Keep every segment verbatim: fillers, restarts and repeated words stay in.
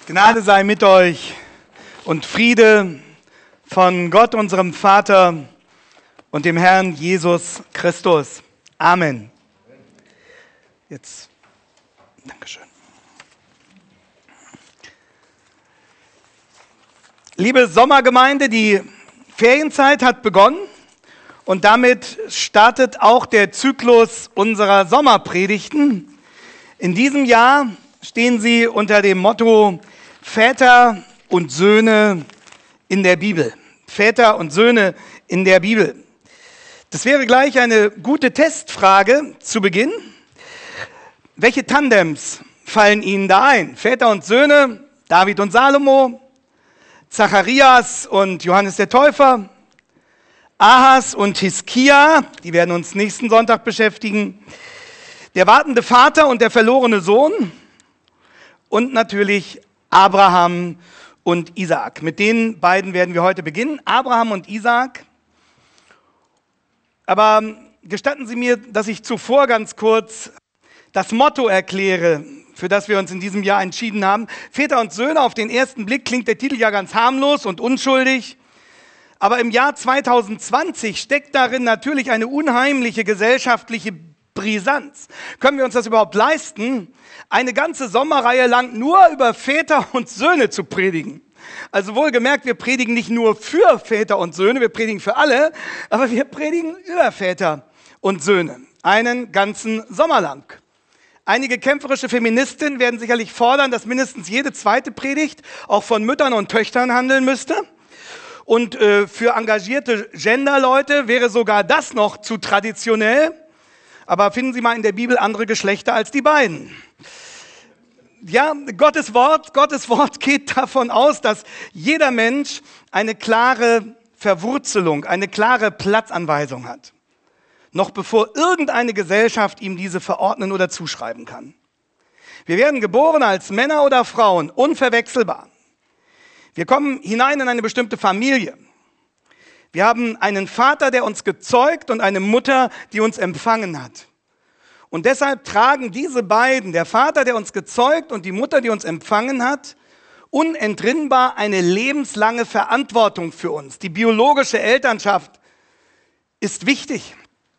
Gnade sei mit euch und Friede von Gott, unserem Vater und dem Herrn Jesus Christus. Amen. Jetzt, Dankeschön. Liebe Sommergemeinde, die Ferienzeit hat begonnen und damit startet auch der Zyklus unserer Sommerpredigten. In diesem Jahr stehen sie unter dem Motto Väter und Söhne in der Bibel. Väter und Söhne in der Bibel. Das wäre gleich eine gute Testfrage zu Beginn. Welche Tandems fallen Ihnen da ein? Väter und Söhne, David und Salomo, Zacharias und Johannes der Täufer, Ahas und Hiskia, die werden uns nächsten Sonntag beschäftigen, der wartende Vater und der verlorene Sohn und natürlich Abraham und Isaak. Mit den beiden werden wir heute beginnen, Abraham und Isaak. Aber gestatten Sie mir, dass ich zuvor ganz kurz das Motto erkläre, für das wir uns in diesem Jahr entschieden haben. Väter und Söhne, auf den ersten Blick klingt der Titel ja ganz harmlos und unschuldig. Aber im Jahr zweitausendzwanzig steckt darin natürlich eine unheimliche gesellschaftliche Brisanz. Können wir uns das überhaupt leisten, eine ganze Sommerreihe lang nur über Väter und Söhne zu predigen? Also wohlgemerkt, wir predigen nicht nur für Väter und Söhne, wir predigen für alle, aber wir predigen über Väter und Söhne, einen ganzen Sommer lang. Einige kämpferische Feministinnen werden sicherlich fordern, dass mindestens jede zweite Predigt auch von Müttern und Töchtern handeln müsste. Und äh, für engagierte Genderleute wäre sogar das noch zu traditionell. Aber finden Sie mal in der Bibel andere Geschlechter als die beiden. Ja, Gottes Wort, Gottes Wort geht davon aus, dass jeder Mensch eine klare Verwurzelung, eine klare Platzanweisung hat. Noch bevor irgendeine Gesellschaft ihm diese verordnen oder zuschreiben kann. Wir werden geboren als Männer oder Frauen, unverwechselbar. Wir kommen hinein in eine bestimmte Familie. Wir haben einen Vater, der uns gezeugt und eine Mutter, die uns empfangen hat. Und deshalb tragen diese beiden, der Vater, der uns gezeugt und die Mutter, die uns empfangen hat, unentrinnbar eine lebenslange Verantwortung für uns. Die biologische Elternschaft ist wichtig.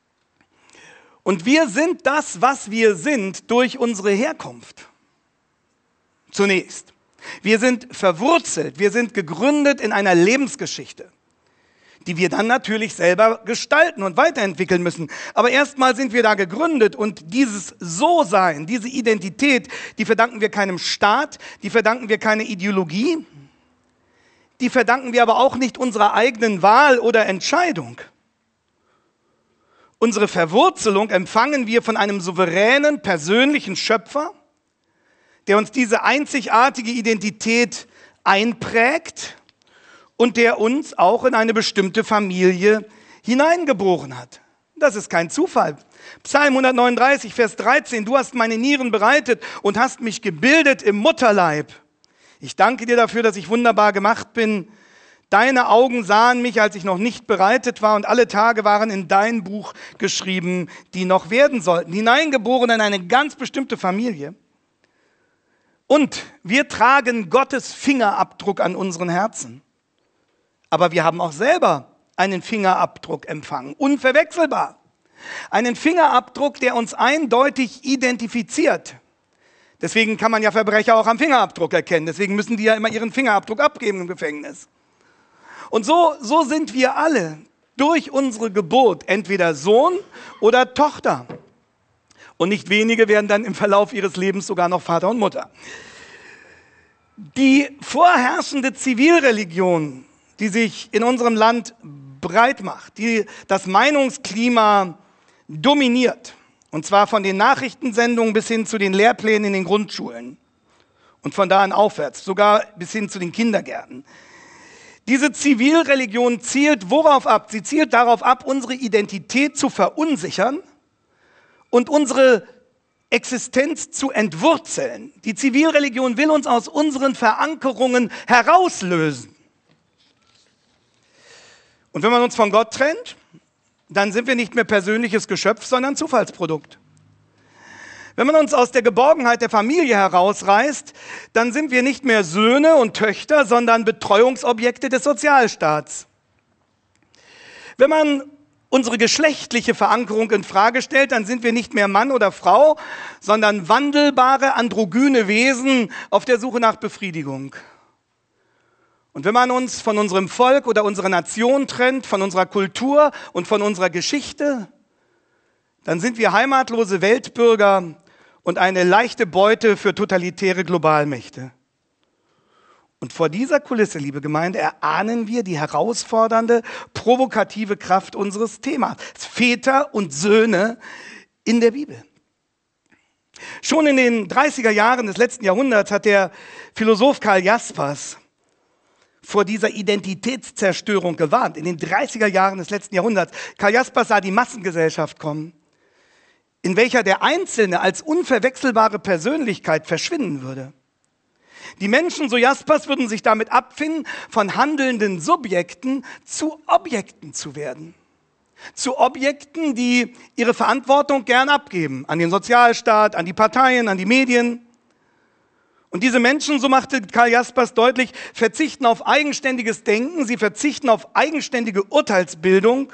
Und wir sind das, was wir sind, durch unsere Herkunft. Zunächst. Wir sind verwurzelt, wir sind gegründet in einer Lebensgeschichte, die wir dann natürlich selber gestalten und weiterentwickeln müssen. Aber erstmal sind wir da gegründet und dieses So-Sein, diese Identität, die verdanken wir keinem Staat, die verdanken wir keiner Ideologie, die verdanken wir aber auch nicht unserer eigenen Wahl oder Entscheidung. Unsere Verwurzelung empfangen wir von einem souveränen, persönlichen Schöpfer, der uns diese einzigartige Identität einprägt und der uns auch in eine bestimmte Familie hineingeboren hat. Das ist kein Zufall. Psalm hundertneununddreißig, Vers dreizehn, du hast meine Nieren bereitet und hast mich gebildet im Mutterleib. Ich danke dir dafür, dass ich wunderbar gemacht bin. Deine Augen sahen mich, als ich noch nicht bereitet war, und alle Tage waren in dein Buch geschrieben, die noch werden sollten. Hineingeboren in eine ganz bestimmte Familie. Und wir tragen Gottes Fingerabdruck an unseren Herzen. Aber wir haben auch selber einen Fingerabdruck empfangen, unverwechselbar. Einen Fingerabdruck, der uns eindeutig identifiziert. Deswegen kann man ja Verbrecher auch am Fingerabdruck erkennen. Deswegen müssen die ja immer ihren Fingerabdruck abgeben im Gefängnis. Und so, so sind wir alle durch unsere Geburt entweder Sohn oder Tochter. Und nicht wenige werden dann im Verlauf ihres Lebens sogar noch Vater und Mutter. Die vorherrschende Zivilreligion, die sich in unserem Land breit macht, die das Meinungsklima dominiert, und zwar von den Nachrichtensendungen bis hin zu den Lehrplänen in den Grundschulen und von da an aufwärts, sogar bis hin zu den Kindergärten. Diese Zivilreligion zielt worauf ab? Sie zielt darauf ab, unsere Identität zu verunsichern und unsere Existenz zu entwurzeln. Die Zivilreligion will uns aus unseren Verankerungen herauslösen. Und wenn man uns von Gott trennt, dann sind wir nicht mehr persönliches Geschöpf, sondern Zufallsprodukt. Wenn man uns aus der Geborgenheit der Familie herausreißt, dann sind wir nicht mehr Söhne und Töchter, sondern Betreuungsobjekte des Sozialstaats. Wenn man unsere geschlechtliche Verankerung in Frage stellt, dann sind wir nicht mehr Mann oder Frau, sondern wandelbare, androgyne Wesen auf der Suche nach Befriedigung. Und wenn man uns von unserem Volk oder unserer Nation trennt, von unserer Kultur und von unserer Geschichte, dann sind wir heimatlose Weltbürger und eine leichte Beute für totalitäre Globalmächte. Und vor dieser Kulisse, liebe Gemeinde, erahnen wir die herausfordernde, provokative Kraft unseres Themas. Väter und Söhne in der Bibel. Schon in den dreißiger Jahren des letzten Jahrhunderts hat der Philosoph Karl Jaspers vor dieser Identitätszerstörung gewarnt. In den dreißiger Jahren des letzten Jahrhunderts. Karl Jaspers sah die Massengesellschaft kommen, in welcher der Einzelne als unverwechselbare Persönlichkeit verschwinden würde. Die Menschen, so Jaspers, würden sich damit abfinden, von handelnden Subjekten zu Objekten zu werden. Zu Objekten, die ihre Verantwortung gern abgeben. An den Sozialstaat, an die Parteien, an die Medien. Und diese Menschen, so machte Karl Jaspers deutlich, verzichten auf eigenständiges Denken, sie verzichten auf eigenständige Urteilsbildung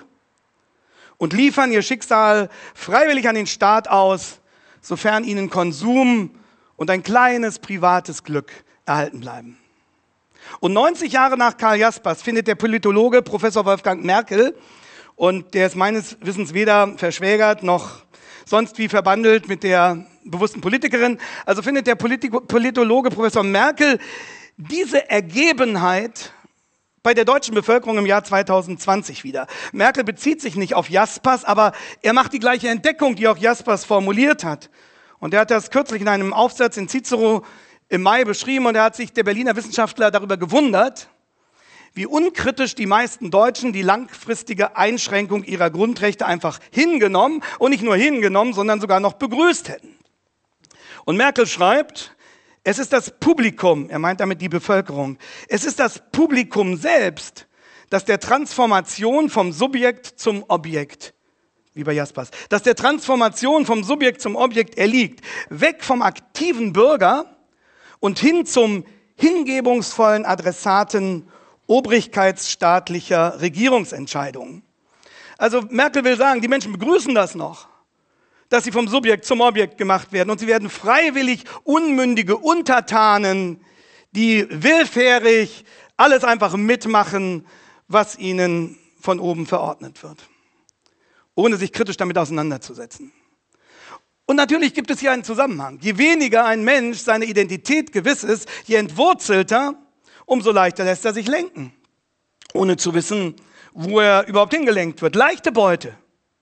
und liefern ihr Schicksal freiwillig an den Staat aus, sofern ihnen Konsum und ein kleines privates Glück erhalten bleiben. Und neunzig Jahre nach Karl Jaspers findet der Politologe Professor Wolfgang Merkel, und der ist meines Wissens weder verschwägert noch sonst wie verbandelt mit der bewussten Politikerin, also findet der Polit- Politologe Professor Merkel diese Ergebenheit bei der deutschen Bevölkerung im Jahr zweitausendzwanzig wieder. Merkel bezieht sich nicht auf Jaspers, aber er macht die gleiche Entdeckung, die auch Jaspers formuliert hat. Und er hat das kürzlich in einem Aufsatz in Cicero im Mai beschrieben, und er hat sich, der Berliner Wissenschaftler, darüber gewundert, wie unkritisch die meisten Deutschen die langfristige Einschränkung ihrer Grundrechte einfach hingenommen und nicht nur hingenommen, sondern sogar noch begrüßt hätten. Und Merkel schreibt, es ist das Publikum, er meint damit die Bevölkerung, es ist das Publikum selbst, das der Transformation vom Subjekt zum Objekt, wie bei Jaspers, das der Transformation vom Subjekt zum Objekt erliegt, weg vom aktiven Bürger und hin zum hingebungsvollen Adressaten obrigkeitsstaatlicher Regierungsentscheidungen. Also Merkel will sagen, die Menschen begrüßen das noch, dass sie vom Subjekt zum Objekt gemacht werden, und sie werden freiwillig unmündige Untertanen, die willfährig alles einfach mitmachen, was ihnen von oben verordnet wird, ohne sich kritisch damit auseinanderzusetzen. Und natürlich gibt es hier einen Zusammenhang. Je weniger ein Mensch seine Identität gewiss ist, je entwurzelter, umso leichter lässt er sich lenken, ohne zu wissen, wo er überhaupt hingelenkt wird. Leichte Beute.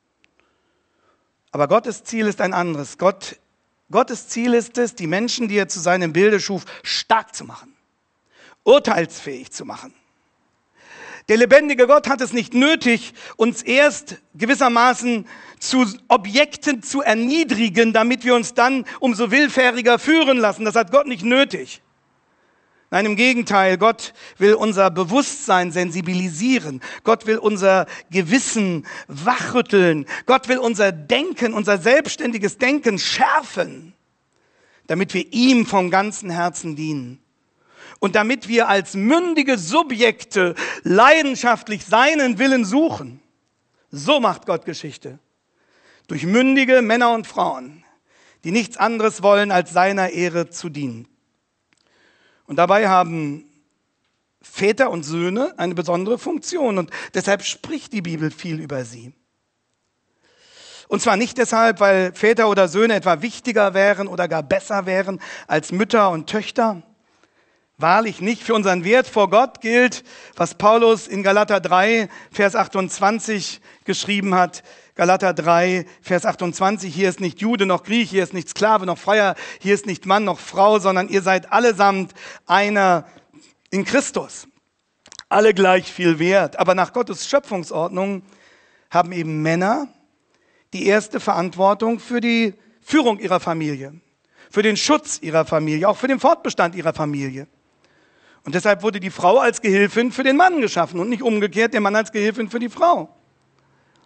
Aber Gottes Ziel ist ein anderes. Gott, Gottes Ziel ist es, die Menschen, die er zu seinem Bilde schuf, stark zu machen, urteilsfähig zu machen. Der lebendige Gott hat es nicht nötig, uns erst gewissermaßen zu Objekten zu erniedrigen, damit wir uns dann umso willfähriger führen lassen. Das hat Gott nicht nötig. Nein, im Gegenteil, Gott will unser Bewusstsein sensibilisieren. Gott will unser Gewissen wachrütteln. Gott will unser Denken, unser selbstständiges Denken schärfen, damit wir ihm vom ganzen Herzen dienen. Und damit wir als mündige Subjekte leidenschaftlich seinen Willen suchen. So macht Gott Geschichte. Durch mündige Männer und Frauen, die nichts anderes wollen, als seiner Ehre zu dienen. Und dabei haben Väter und Söhne eine besondere Funktion, und deshalb spricht die Bibel viel über sie. Und zwar nicht deshalb, weil Väter oder Söhne etwa wichtiger wären oder gar besser wären als Mütter und Töchter. Wahrlich nicht. Für unseren Wert vor Gott gilt, was Paulus in Galater drei, Vers achtundzwanzig geschrieben hat. Galater drei, Vers achtundzwanzig, hier ist nicht Jude noch Griech, hier ist nicht Sklave noch Freier, hier ist nicht Mann noch Frau, sondern ihr seid allesamt einer in Christus. Alle gleich viel wert. Aber nach Gottes Schöpfungsordnung haben eben Männer die erste Verantwortung für die Führung ihrer Familie, für den Schutz ihrer Familie, auch für den Fortbestand ihrer Familie. Und deshalb wurde die Frau als Gehilfin für den Mann geschaffen und nicht umgekehrt der Mann als Gehilfin für die Frau.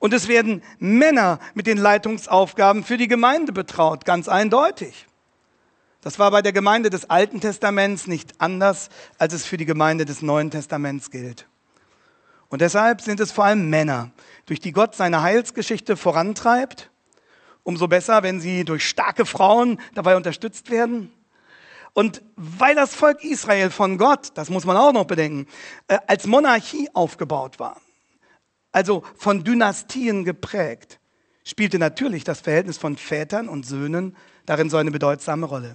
Und es werden Männer mit den Leitungsaufgaben für die Gemeinde betraut, ganz eindeutig. Das war bei der Gemeinde des Alten Testaments nicht anders, als es für die Gemeinde des Neuen Testaments gilt. Und deshalb sind es vor allem Männer, durch die Gott seine Heilsgeschichte vorantreibt. Umso besser, wenn sie durch starke Frauen dabei unterstützt werden. Und weil das Volk Israel von Gott, das muss man auch noch bedenken, als Monarchie aufgebaut war, also von Dynastien geprägt, spielte natürlich das Verhältnis von Vätern und Söhnen darin so eine bedeutsame Rolle.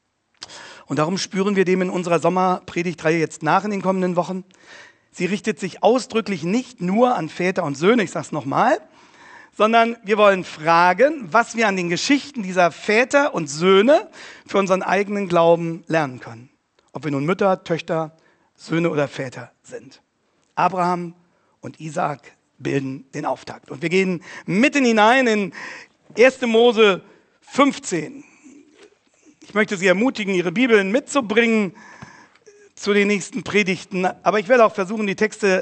Und darum spüren wir dem in unserer Sommerpredigtreihe jetzt nach in den kommenden Wochen. Sie richtet sich ausdrücklich nicht nur an Väter und Söhne, ich sage es nochmal, sondern wir wollen fragen, was wir an den Geschichten dieser Väter und Söhne für unseren eigenen Glauben lernen können. Ob wir nun Mütter, Töchter, Söhne oder Väter sind. Abraham und Isaak bilden den Auftakt. Und wir gehen mitten hinein in erste Mose fünfzehn. Ich möchte Sie ermutigen, Ihre Bibeln mitzubringen zu den nächsten Predigten. Aber ich werde auch versuchen, die Texte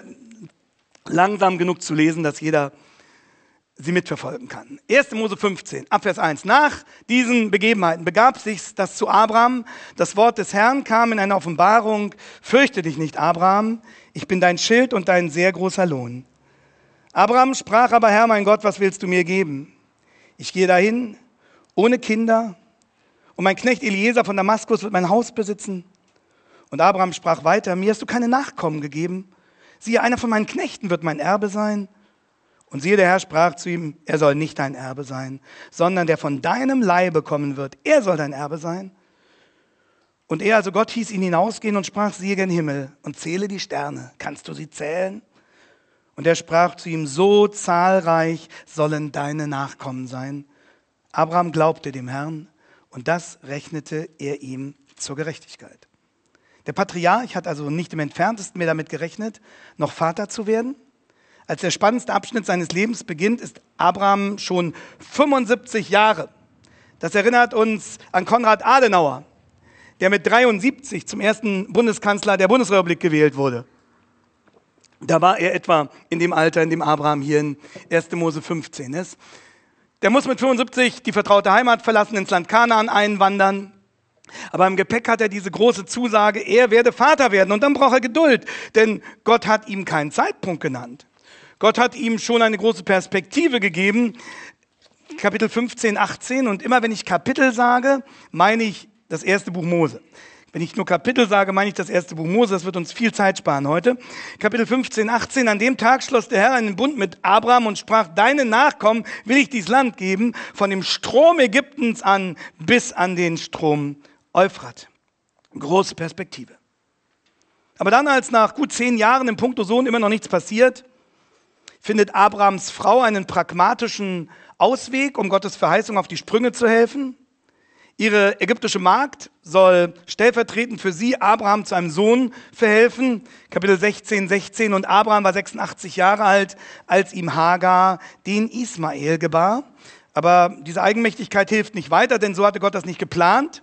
langsam genug zu lesen, dass jeder sie mitverfolgen kann. erste Mose fünfzehn, ab Vers eins. Nach diesen Begebenheiten begab sich, dass zu Abraham das Wort des Herrn kam in einer Offenbarung: Fürchte dich nicht, Abraham, ich bin dein Schild und dein sehr großer Lohn. Abraham sprach aber: Herr, mein Gott, was willst du mir geben? Ich gehe dahin, ohne Kinder, und mein Knecht Eliezer von Damaskus wird mein Haus besitzen. Und Abraham sprach weiter: Mir hast du keine Nachkommen gegeben. Siehe, einer von meinen Knechten wird mein Erbe sein. Und siehe, der Herr sprach zu ihm: Er soll nicht dein Erbe sein, sondern der von deinem Leibe kommen wird, er soll dein Erbe sein. Und er, also Gott, hieß ihn hinausgehen und sprach: Siehe gen Himmel und zähle die Sterne. Kannst du sie zählen? Und er sprach zu ihm: So zahlreich sollen deine Nachkommen sein. Abraham glaubte dem Herrn, und das rechnete er ihm zur Gerechtigkeit. Der Patriarch hat also nicht im Entferntesten mehr damit gerechnet, noch Vater zu werden. Als der spannendste Abschnitt seines Lebens beginnt, ist Abraham schon fünfundsiebzig Jahre. Das erinnert uns an Konrad Adenauer, der mit dreiundsiebzig zum ersten Bundeskanzler der Bundesrepublik gewählt wurde. Da war er etwa in dem Alter, in dem Abraham hier in erste Mose fünfzehn ist. Der muss mit fünfundsiebzig die vertraute Heimat verlassen, ins Land Kanaan einwandern. Aber im Gepäck hat er diese große Zusage, er werde Vater werden. Und dann braucht er Geduld, denn Gott hat ihm keinen Zeitpunkt genannt. Gott hat ihm schon eine große Perspektive gegeben, Kapitel fünfzehn, achtzehn. Und immer wenn ich Kapitel sage, meine ich das erste Buch Mose. Wenn ich nur Kapitel sage, meine ich das erste Buch Mose. Das wird uns viel Zeit sparen heute. Kapitel fünfzehn, achtzehn. An dem Tag schloss der Herr einen Bund mit Abraham und sprach: Deinen Nachkommen will ich dieses Land geben, von dem Strom Ägyptens an bis an den Strom Euphrat. Große Perspektive. Aber dann, als nach gut zehn Jahren im Punkto Sohn immer noch nichts passiert, findet Abrahams Frau einen pragmatischen Ausweg, um Gottes Verheißung auf die Sprünge zu helfen. Ihre ägyptische Magd soll stellvertretend für sie Abraham zu einem Sohn verhelfen. Kapitel sechzehn, sechzehn. Und Abraham war sechsundachtzig Jahre alt, als ihm Hagar den Ismael gebar. Aber diese Eigenmächtigkeit hilft nicht weiter, denn so hatte Gott das nicht geplant.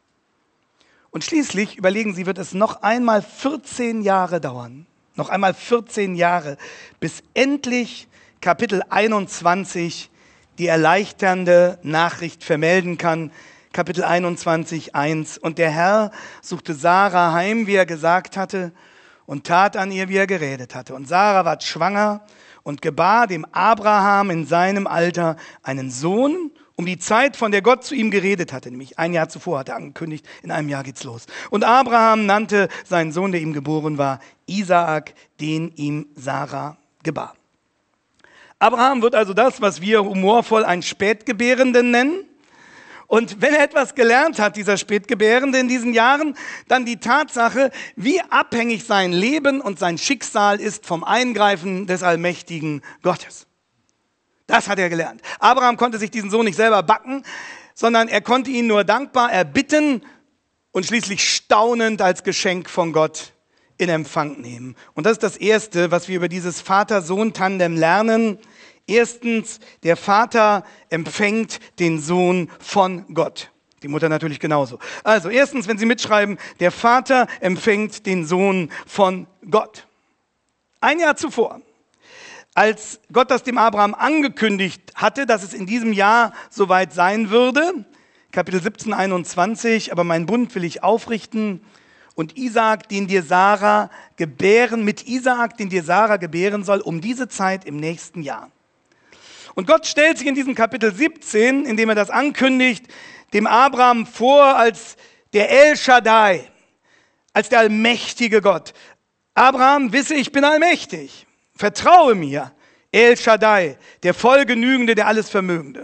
Und schließlich, überlegen Sie, wird es noch einmal vierzehn Jahre dauern. Noch einmal vierzehn Jahre, bis endlich Kapitel einundzwanzig die erleichternde Nachricht vermelden kann. Kapitel einundzwanzig, eins. Und der Herr suchte Sarah heim, wie er gesagt hatte, und tat an ihr, wie er geredet hatte. Und Sarah ward schwanger und gebar dem Abraham in seinem Alter einen Sohn, um die Zeit, von der Gott zu ihm geredet hatte. Nämlich ein Jahr zuvor hat er angekündigt, in einem Jahr geht's los. Und Abraham nannte seinen Sohn, der ihm geboren war, Isaak, den ihm Sarah gebar. Abraham wird also das, was wir humorvoll einen Spätgebärenden nennen. Und wenn er etwas gelernt hat, dieser Spätgebärende in diesen Jahren, dann die Tatsache, wie abhängig sein Leben und sein Schicksal ist vom Eingreifen des allmächtigen Gottes. Das hat er gelernt. Abraham konnte sich diesen Sohn nicht selber backen, sondern er konnte ihn nur dankbar erbitten und schließlich staunend als Geschenk von Gott in Empfang nehmen. Und das ist das Erste, was wir über dieses Vater-Sohn-Tandem lernen. Erstens, der Vater empfängt den Sohn von Gott. Die Mutter natürlich genauso. Also erstens, wenn Sie mitschreiben, der Vater empfängt den Sohn von Gott. Ein Jahr zuvor, als Gott das dem Abraham angekündigt hatte, dass es in diesem Jahr soweit sein würde, Kapitel siebzehn, einundzwanzig, aber meinen Bund will ich aufrichten und Isaak, den dir Sarah gebären, mit Isaak, den dir Sarah gebären soll, um diese Zeit im nächsten Jahr. Und Gott stellt sich in diesem Kapitel siebzehn, indem er das ankündigt, dem Abraham vor als der El Shaddai, als der allmächtige Gott. Abraham, wisse, ich bin allmächtig. Vertraue mir, El Shaddai, der Vollgenügende, der Allesvermögende.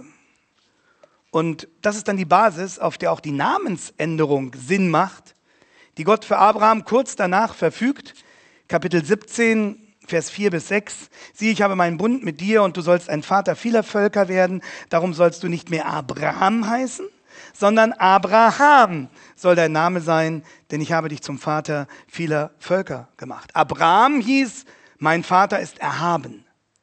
Und das ist dann die Basis, auf der auch die Namensänderung Sinn macht, die Gott für Abraham kurz danach verfügt. Kapitel siebzehn, Vers vier bis sechs. Siehe, ich habe meinen Bund mit dir und du sollst ein Vater vieler Völker werden. Darum sollst du nicht mehr Abraham heißen, sondern Abraham soll dein Name sein, denn ich habe dich zum Vater vieler Völker gemacht. Abraham hieß, mein Vater ist erhaben.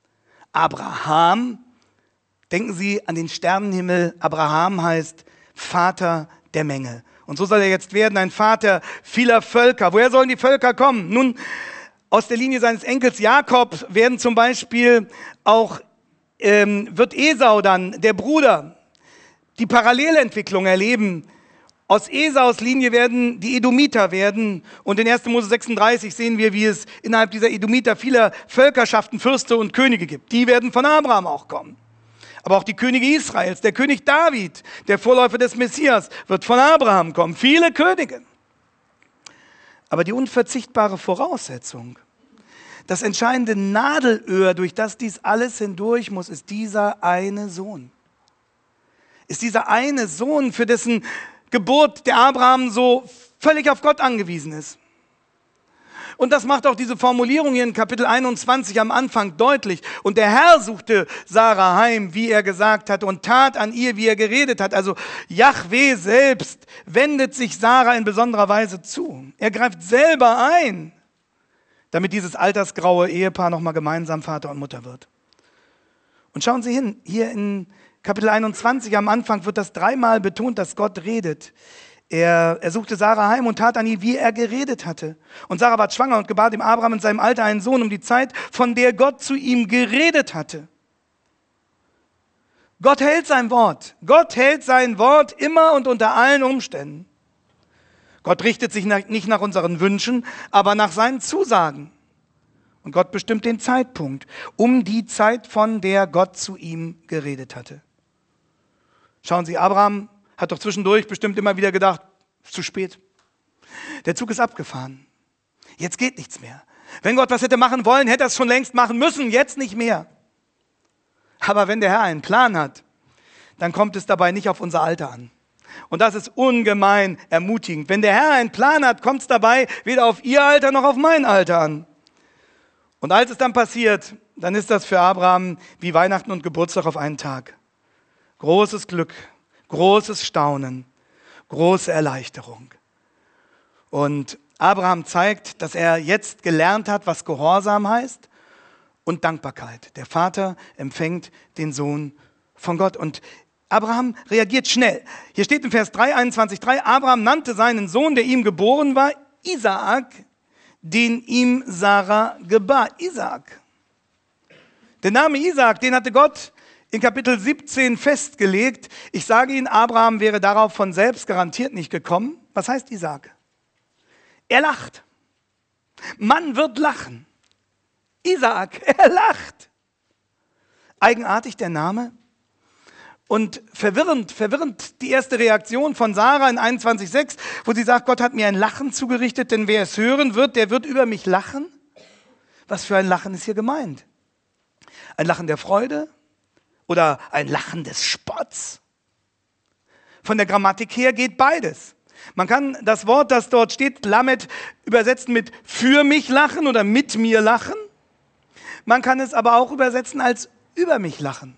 Abraham, denken Sie an den Sternenhimmel, Abraham heißt Vater der Menge. Und so soll er jetzt werden, ein Vater vieler Völker. Woher sollen die Völker kommen? Nun, aus der Linie seines Enkels Jakob werden zum Beispiel auch, ähm, wird Esau dann, der Bruder, die Parallelentwicklung erleben. Aus Esaus Linie werden die Edomiter werden. Und in erster Mose sechsunddreißig sehen wir, wie es innerhalb dieser Edomiter viele Völkerschaften, Fürste und Könige gibt. Die werden von Abraham auch kommen. Aber auch die Könige Israels, der König David, der Vorläufer des Messias, wird von Abraham kommen. Viele Könige. Aber die unverzichtbare Voraussetzung, das entscheidende Nadelöhr, durch das dies alles hindurch muss, ist dieser eine Sohn. Ist dieser eine Sohn, für dessen Geburt der Abraham so völlig auf Gott angewiesen ist. Und das macht auch diese Formulierung hier in Kapitel einundzwanzig am Anfang deutlich. Und der Herr suchte Sarah heim, wie er gesagt hatte, und tat an ihr, wie er geredet hat. Also Jahwe selbst wendet sich Sarah in besonderer Weise zu. Er greift selber ein, damit dieses altersgraue Ehepaar nochmal gemeinsam Vater und Mutter wird. Und schauen Sie hin, hier in Kapitel einundzwanzig am Anfang wird das dreimal betont, dass Gott redet. Er, er suchte Sarah heim und tat an ihr, wie er geredet hatte. Und Sarah war schwanger und gebar dem Abraham in seinem Alter einen Sohn um die Zeit, von der Gott zu ihm geredet hatte. Gott hält sein Wort. Gott hält sein Wort immer und unter allen Umständen. Gott richtet sich nach, nicht nach unseren Wünschen, aber nach seinen Zusagen. Und Gott bestimmt den Zeitpunkt, um die Zeit, von der Gott zu ihm geredet hatte. Schauen Sie, Abraham hat doch zwischendurch bestimmt immer wieder gedacht, ist zu spät. Der Zug ist abgefahren. Jetzt geht nichts mehr. Wenn Gott was hätte machen wollen, hätte er es schon längst machen müssen, jetzt nicht mehr. Aber wenn der Herr einen Plan hat, dann kommt es dabei nicht auf unser Alter an. Und das ist ungemein ermutigend. Wenn der Herr einen Plan hat, kommt es dabei weder auf Ihr Alter noch auf mein Alter an. Und als es dann passiert, dann ist das für Abraham wie Weihnachten und Geburtstag auf einen Tag. Großes Glück, großes Staunen, große Erleichterung. Und Abraham zeigt, dass er jetzt gelernt hat, was Gehorsam heißt und Dankbarkeit. Der Vater empfängt den Sohn von Gott. Und Abraham reagiert schnell. Hier steht in Vers drei, einundzwanzig, drei, Abraham nannte seinen Sohn, der ihm geboren war, Isaak, den ihm Sarah gebar. Isaak. Der Name Isaak, den hatte Gott in Kapitel siebzehn festgelegt. Ich sage Ihnen, Abraham wäre darauf von selbst garantiert nicht gekommen. Was heißt Isaak? Er lacht. Man wird lachen. Isaak, er lacht. Eigenartig der Name. Und verwirrend, verwirrend die erste Reaktion von Sarah in einundzwanzig sechs, wo sie sagt, Gott hat mir ein Lachen zugerichtet, denn wer es hören wird, der wird über mich lachen. Was für ein Lachen ist hier gemeint? Ein Lachen der Freude oder ein Lachen des Spotts? Von der Grammatik her geht beides. Man kann das Wort, das dort steht, Lamed, übersetzen mit für mich lachen oder mit mir lachen. Man kann es aber auch übersetzen als über mich lachen.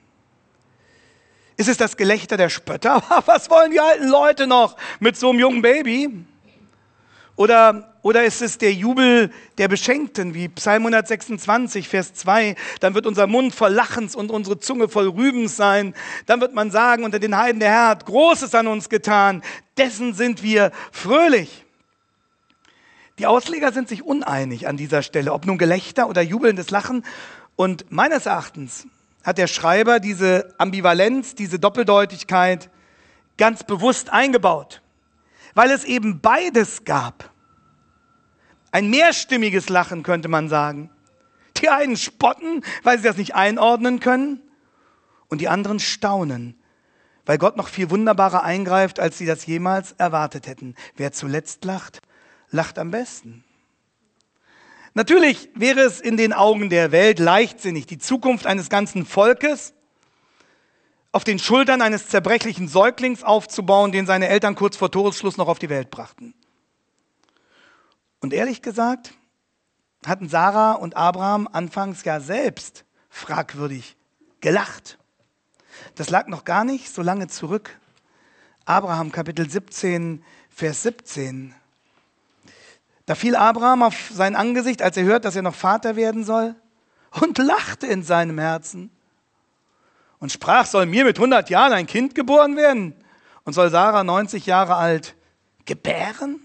Ist es das Gelächter der Spötter? Was wollen die alten Leute noch mit so einem jungen Baby? Oder, oder ist es der Jubel der Beschenkten, wie Psalm hundertsechsundzwanzig, Vers zwei? Dann wird unser Mund voll Lachens und unsere Zunge voll Rübens sein. Dann wird man sagen, unter den Heiden, der Herr hat Großes an uns getan. Dessen sind wir fröhlich. Die Ausleger sind sich uneinig an dieser Stelle, ob nun Gelächter oder jubelndes Lachen Und meines Erachtens hat der Schreiber diese Ambivalenz, diese Doppeldeutigkeit ganz bewusst eingebaut, weil es eben beides gab. Ein mehrstimmiges Lachen, könnte man sagen. Die einen spotten, weil sie das nicht einordnen können, und die anderen staunen, weil Gott noch viel wunderbarer eingreift, als sie das jemals erwartet hätten. Wer zuletzt lacht, lacht am besten. Natürlich wäre es in den Augen der Welt leichtsinnig, die Zukunft eines ganzen Volkes auf den Schultern eines zerbrechlichen Säuglings aufzubauen, den seine Eltern kurz vor Toresschluss noch auf die Welt brachten. Und ehrlich gesagt, hatten Sarah und Abraham anfangs ja selbst fragwürdig gelacht. Das lag noch gar nicht so lange zurück. Abraham, Kapitel siebzehn, Vers siebzehn. Da fiel Abraham auf sein Angesicht, als er hört, dass er noch Vater werden soll, und lachte in seinem Herzen und sprach, soll mir mit hundert Jahren ein Kind geboren werden und soll Sarah neunzig Jahre alt gebären?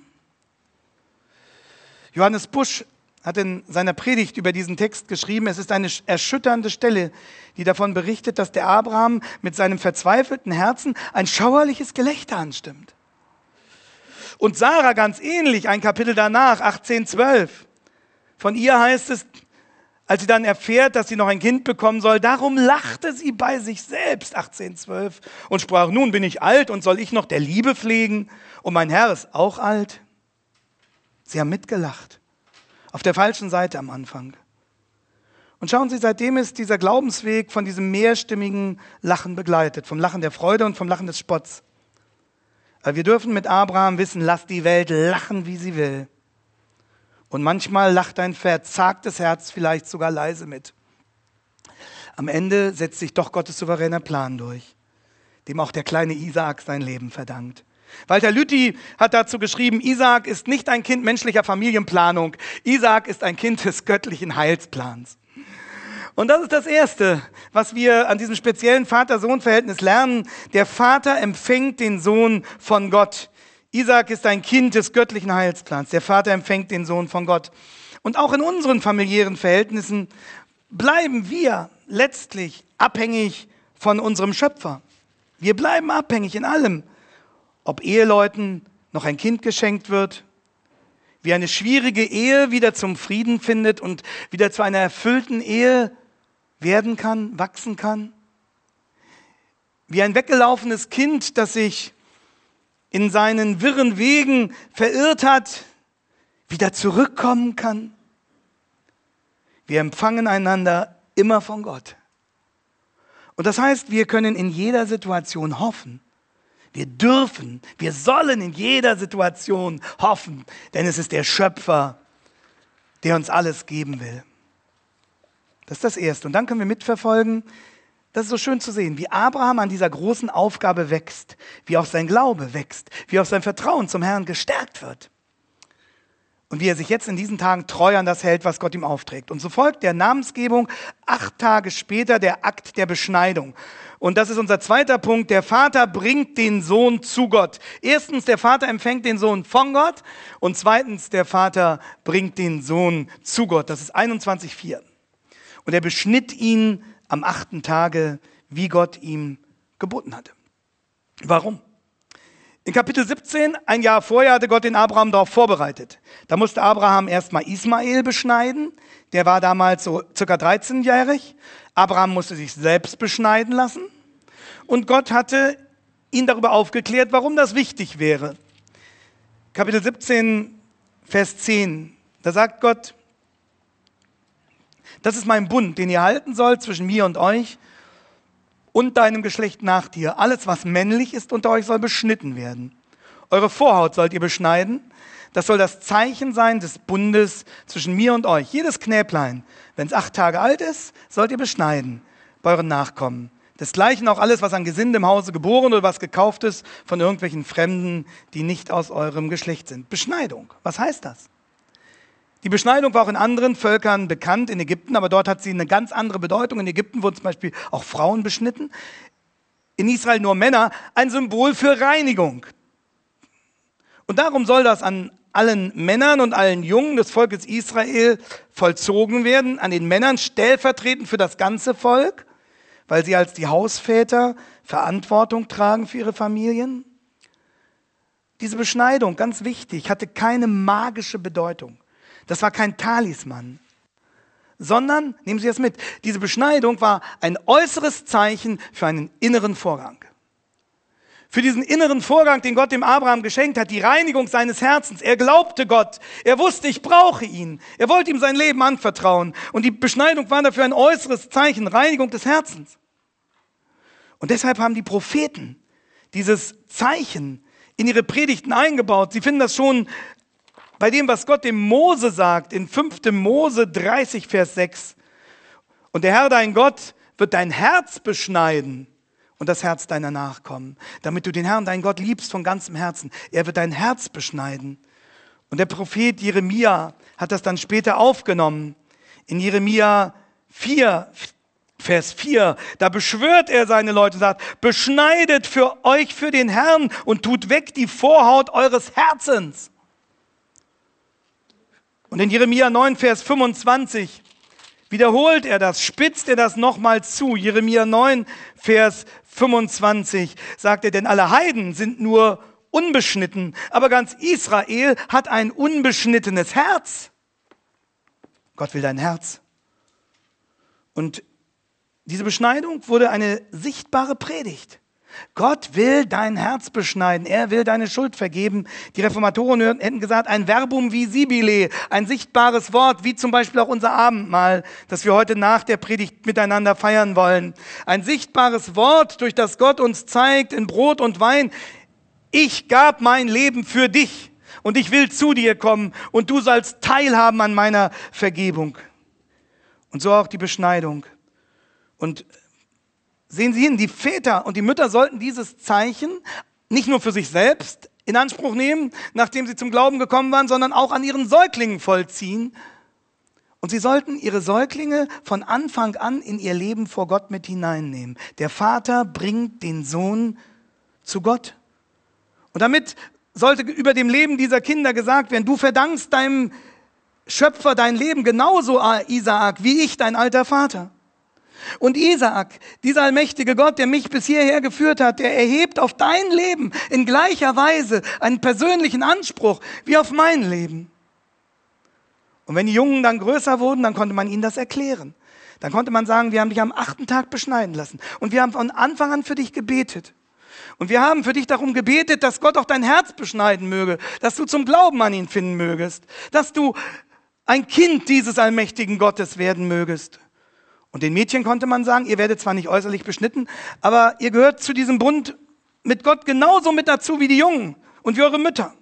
Johannes Busch hat in seiner Predigt über diesen Text geschrieben, es ist eine erschütternde Stelle, die davon berichtet, dass der Abraham mit seinem verzweifelten Herzen ein schauerliches Gelächter anstimmt. Und Sarah ganz ähnlich, ein Kapitel danach, achtzehn, zwölf. Von ihr heißt es, als sie dann erfährt, dass sie noch ein Kind bekommen soll, darum lachte sie bei sich selbst, achtzehn, zwölf, und sprach, nun bin ich alt und soll ich noch der Liebe pflegen und mein Herr ist auch alt. Sie haben mitgelacht. Auf der falschen Seite am Anfang. Und schauen Sie, seitdem ist dieser Glaubensweg von diesem mehrstimmigen Lachen begleitet, vom Lachen der Freude und vom Lachen des Spotts. Aber wir dürfen mit Abraham wissen, lass die Welt lachen, wie sie will. Und manchmal lacht ein verzagtes Herz vielleicht sogar leise mit. Am Ende setzt sich doch Gottes souveräner Plan durch, dem auch der kleine Isaak sein Leben verdankt. Walter Lüthi hat dazu geschrieben, Isaak ist nicht ein Kind menschlicher Familienplanung, Isaak ist ein Kind des göttlichen Heilsplans. Und das ist das Erste, was wir an diesem speziellen Vater-Sohn-Verhältnis lernen. Der Vater empfängt den Sohn von Gott. Isaak ist ein Kind des göttlichen Heilsplans. Der Vater empfängt den Sohn von Gott. Und auch in unseren familiären Verhältnissen bleiben wir letztlich abhängig von unserem Schöpfer. Wir bleiben abhängig in allem. Ob Eheleuten noch ein Kind geschenkt wird, wie eine schwierige Ehe wieder zum Frieden findet und wieder zu einer erfüllten Ehe werden kann, wachsen kann, wie ein weggelaufenes Kind, das sich in seinen wirren Wegen verirrt hat, wieder zurückkommen kann. Wir empfangen einander immer von Gott. Und das heißt, wir können in jeder Situation hoffen. Wir dürfen, wir sollen in jeder Situation hoffen, denn es ist der Schöpfer, der uns alles geben will. Das ist das Erste. Und dann können wir mitverfolgen, das ist so schön zu sehen, wie Abraham an dieser großen Aufgabe wächst, wie auch sein Glaube wächst, wie auch sein Vertrauen zum Herrn gestärkt wird. Und wie er sich jetzt in diesen Tagen treu an das hält, was Gott ihm aufträgt. Und so folgt der Namensgebung acht Tage später der Akt der Beschneidung. Und das ist unser zweiter Punkt. Der Vater bringt den Sohn zu Gott. Erstens, der Vater empfängt den Sohn von Gott. Und zweitens, der Vater bringt den Sohn zu Gott. Das ist einundzwanzig vier. Und er beschnitt ihn am achten Tage, wie Gott ihm geboten hatte. Warum? In Kapitel siebzehn, ein Jahr vorher, hatte Gott den Abraham darauf vorbereitet. Da musste Abraham erstmal Ismael beschneiden. Der war damals so circa dreizehnjährig. Abraham musste sich selbst beschneiden lassen. Und Gott hatte ihn darüber aufgeklärt, warum das wichtig wäre. Kapitel siebzehn, Vers zehn. Da sagt Gott, das ist mein Bund, den ihr halten sollt zwischen mir und euch und deinem Geschlecht nach dir. Alles, was männlich ist unter euch, soll beschnitten werden. Eure Vorhaut sollt ihr beschneiden. Das soll das Zeichen sein des Bundes zwischen mir und euch. Jedes Knäblein, wenn es acht Tage alt ist, sollt ihr beschneiden bei euren Nachkommen. Desgleichen auch alles, was an Gesinde im Hause geboren oder was gekauft ist von irgendwelchen Fremden, die nicht aus eurem Geschlecht sind. Beschneidung, was heißt das? Die Beschneidung war auch in anderen Völkern bekannt, in Ägypten, aber dort hat sie eine ganz andere Bedeutung. In Ägypten wurden zum Beispiel auch Frauen beschnitten, in Israel nur Männer, ein Symbol für Reinigung. Und darum soll das an allen Männern und allen Jungen des Volkes Israel vollzogen werden, an den Männern stellvertretend für das ganze Volk, weil sie als die Hausväter Verantwortung tragen für ihre Familien. Diese Beschneidung, ganz wichtig, hatte keine magische Bedeutung. Das war kein Talisman, sondern, nehmen Sie das mit, diese Beschneidung war ein äußeres Zeichen für einen inneren Vorgang. Für diesen inneren Vorgang, den Gott dem Abraham geschenkt hat, die Reinigung seines Herzens. Er glaubte Gott, er wusste, ich brauche ihn. Er wollte ihm sein Leben anvertrauen. Und die Beschneidung war dafür ein äußeres Zeichen, Reinigung des Herzens. Und deshalb haben die Propheten dieses Zeichen in ihre Predigten eingebaut. Sie finden das schon bei dem, was Gott dem Mose sagt, in fünfter Mose dreißig, Vers sechs. Und der Herr, dein Gott, wird dein Herz beschneiden und das Herz deiner Nachkommen, damit du den Herrn, dein Gott, liebst von ganzem Herzen. Er wird dein Herz beschneiden. Und der Prophet Jeremia hat das dann später aufgenommen. In Jeremia vier, Vers vier, da beschwört er seine Leute und sagt, beschneidet für euch für den Herrn und tut weg die Vorhaut eures Herzens. Und in Jeremia neun, Vers fünfundzwanzig wiederholt er das, spitzt er das nochmal zu. Jeremia neun, Vers fünfundzwanzig sagt er, denn alle Heiden sind nur unbeschnitten, aber ganz Israel hat ein unbeschnittenes Herz. Gott will dein Herz. Und diese Beschneidung wurde eine sichtbare Predigt. Gott will dein Herz beschneiden. Er will deine Schuld vergeben. Die Reformatoren hätten gesagt, ein Verbum visibile, ein sichtbares Wort, wie zum Beispiel auch unser Abendmahl, das wir heute nach der Predigt miteinander feiern wollen. Ein sichtbares Wort, durch das Gott uns zeigt in Brot und Wein, ich gab mein Leben für dich und ich will zu dir kommen und du sollst teilhaben an meiner Vergebung. Und so auch die Beschneidung. Und sehen Sie hin, die Väter und die Mütter sollten dieses Zeichen nicht nur für sich selbst in Anspruch nehmen, nachdem sie zum Glauben gekommen waren, sondern auch an ihren Säuglingen vollziehen. Und sie sollten ihre Säuglinge von Anfang an in ihr Leben vor Gott mit hineinnehmen. Der Vater bringt den Sohn zu Gott. Und damit sollte über dem Leben dieser Kinder gesagt werden, du verdankst deinem Schöpfer dein Leben genauso, Isaak, wie ich, dein alter Vater. Und Isaak, dieser allmächtige Gott, der mich bis hierher geführt hat, der erhebt auf dein Leben in gleicher Weise einen persönlichen Anspruch wie auf mein Leben. Und wenn die Jungen dann größer wurden, dann konnte man ihnen das erklären. Dann konnte man sagen, wir haben dich am achten Tag beschneiden lassen. Und wir haben von Anfang an für dich gebetet. Und wir haben für dich darum gebetet, dass Gott auch dein Herz beschneiden möge, dass du zum Glauben an ihn finden mögest, dass du ein Kind dieses allmächtigen Gottes werden mögest. Und den Mädchen konnte man sagen, ihr werdet zwar nicht äußerlich beschnitten, aber ihr gehört zu diesem Bund mit Gott genauso mit dazu wie die Jungen und wie eure Mütter.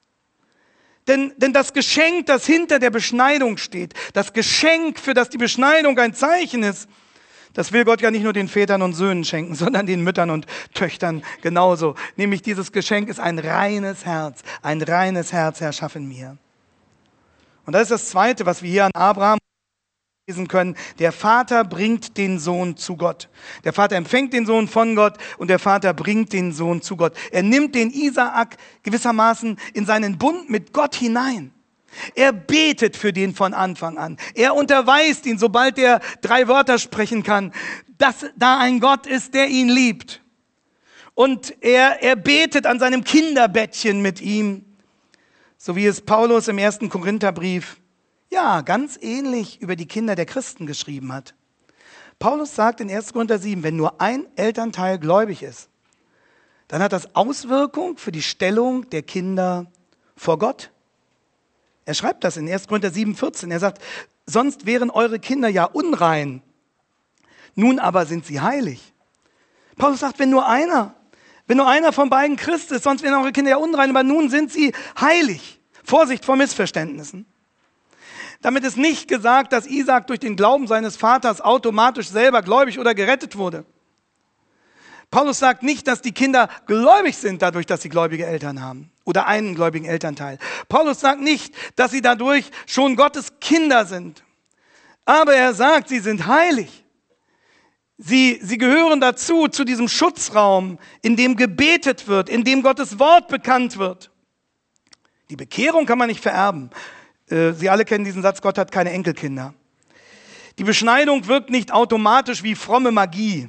Denn, denn das Geschenk, das hinter der Beschneidung steht, das Geschenk, für das die Beschneidung ein Zeichen ist, das will Gott ja nicht nur den Vätern und Söhnen schenken, sondern den Müttern und Töchtern genauso. Nämlich dieses Geschenk ist ein reines Herz, ein reines Herz, Herr, schaff in mir. Und das ist das Zweite, was wir hier an Abraham lesen können. Der Vater bringt den Sohn zu Gott. Der Vater empfängt den Sohn von Gott und der Vater bringt den Sohn zu Gott. Er nimmt den Isaak gewissermaßen in seinen Bund mit Gott hinein. Er betet für den von Anfang an. Er unterweist ihn, sobald er drei Wörter sprechen kann, dass da ein Gott ist, der ihn liebt. Und er, er betet an seinem Kinderbettchen mit ihm, so wie es Paulus im ersten Korintherbrief ja, ganz ähnlich über die Kinder der Christen geschrieben hat. Paulus sagt in erster Korinther sieben, wenn nur ein Elternteil gläubig ist, dann hat das Auswirkung für die Stellung der Kinder vor Gott. Er schreibt das in erster Korinther sieben, vierzehn. Er sagt, sonst wären eure Kinder ja unrein, nun aber sind sie heilig. Paulus sagt, wenn nur einer, wenn nur einer von beiden Christ ist, sonst wären eure Kinder ja unrein, aber nun sind sie heilig. Vorsicht vor Missverständnissen. Damit ist nicht gesagt, dass Isaak durch den Glauben seines Vaters automatisch selber gläubig oder gerettet wurde. Paulus sagt nicht, dass die Kinder gläubig sind dadurch, dass sie gläubige Eltern haben oder einen gläubigen Elternteil. Paulus sagt nicht, dass sie dadurch schon Gottes Kinder sind. Aber er sagt, sie sind heilig. Sie, sie gehören dazu, zu diesem Schutzraum, in dem gebetet wird, in dem Gottes Wort bekannt wird. Die Bekehrung kann man nicht vererben. Äh, Sie alle kennen diesen Satz, Gott hat keine Enkelkinder. Die Beschneidung wirkt nicht automatisch wie fromme Magie.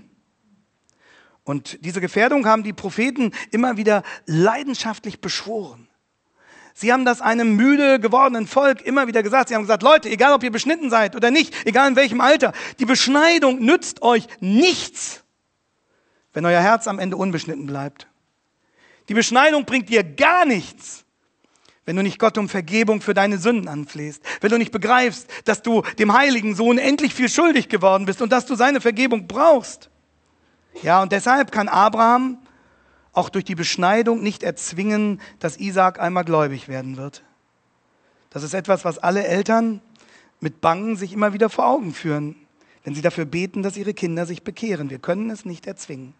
Und diese Gefährdung haben die Propheten immer wieder leidenschaftlich beschworen. Sie haben das einem müde gewordenen Volk immer wieder gesagt. Sie haben gesagt, Leute, egal ob ihr beschnitten seid oder nicht, egal in welchem Alter, die Beschneidung nützt euch nichts, wenn euer Herz am Ende unbeschnitten bleibt. Die Beschneidung bringt dir gar nichts, wenn du nicht Gott um Vergebung für deine Sünden anflehst, wenn du nicht begreifst, dass du dem heiligen Sohn endlich viel schuldig geworden bist und dass du seine Vergebung brauchst. Ja, und deshalb kann Abraham auch durch die Beschneidung nicht erzwingen, dass Isaak einmal gläubig werden wird. Das ist etwas, was alle Eltern mit Bangen sich immer wieder vor Augen führen, wenn sie dafür beten, dass ihre Kinder sich bekehren. Wir können es nicht erzwingen.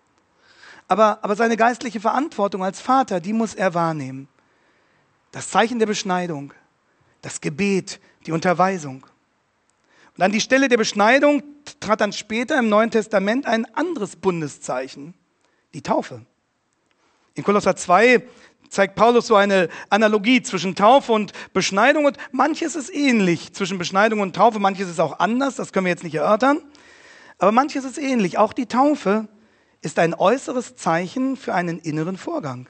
Aber, aber seine geistliche Verantwortung als Vater, die muss er wahrnehmen. Das Zeichen der Beschneidung, das Gebet, die Unterweisung. Und an die Stelle der Beschneidung trat dann später im Neuen Testament ein anderes Bundeszeichen, die Taufe. In Kolosser zwei zeigt Paulus so eine Analogie zwischen Taufe und Beschneidung und manches ist ähnlich zwischen Beschneidung und Taufe, manches ist auch anders, das können wir jetzt nicht erörtern, aber manches ist ähnlich. Auch die Taufe ist ein äußeres Zeichen für einen inneren Vorgang.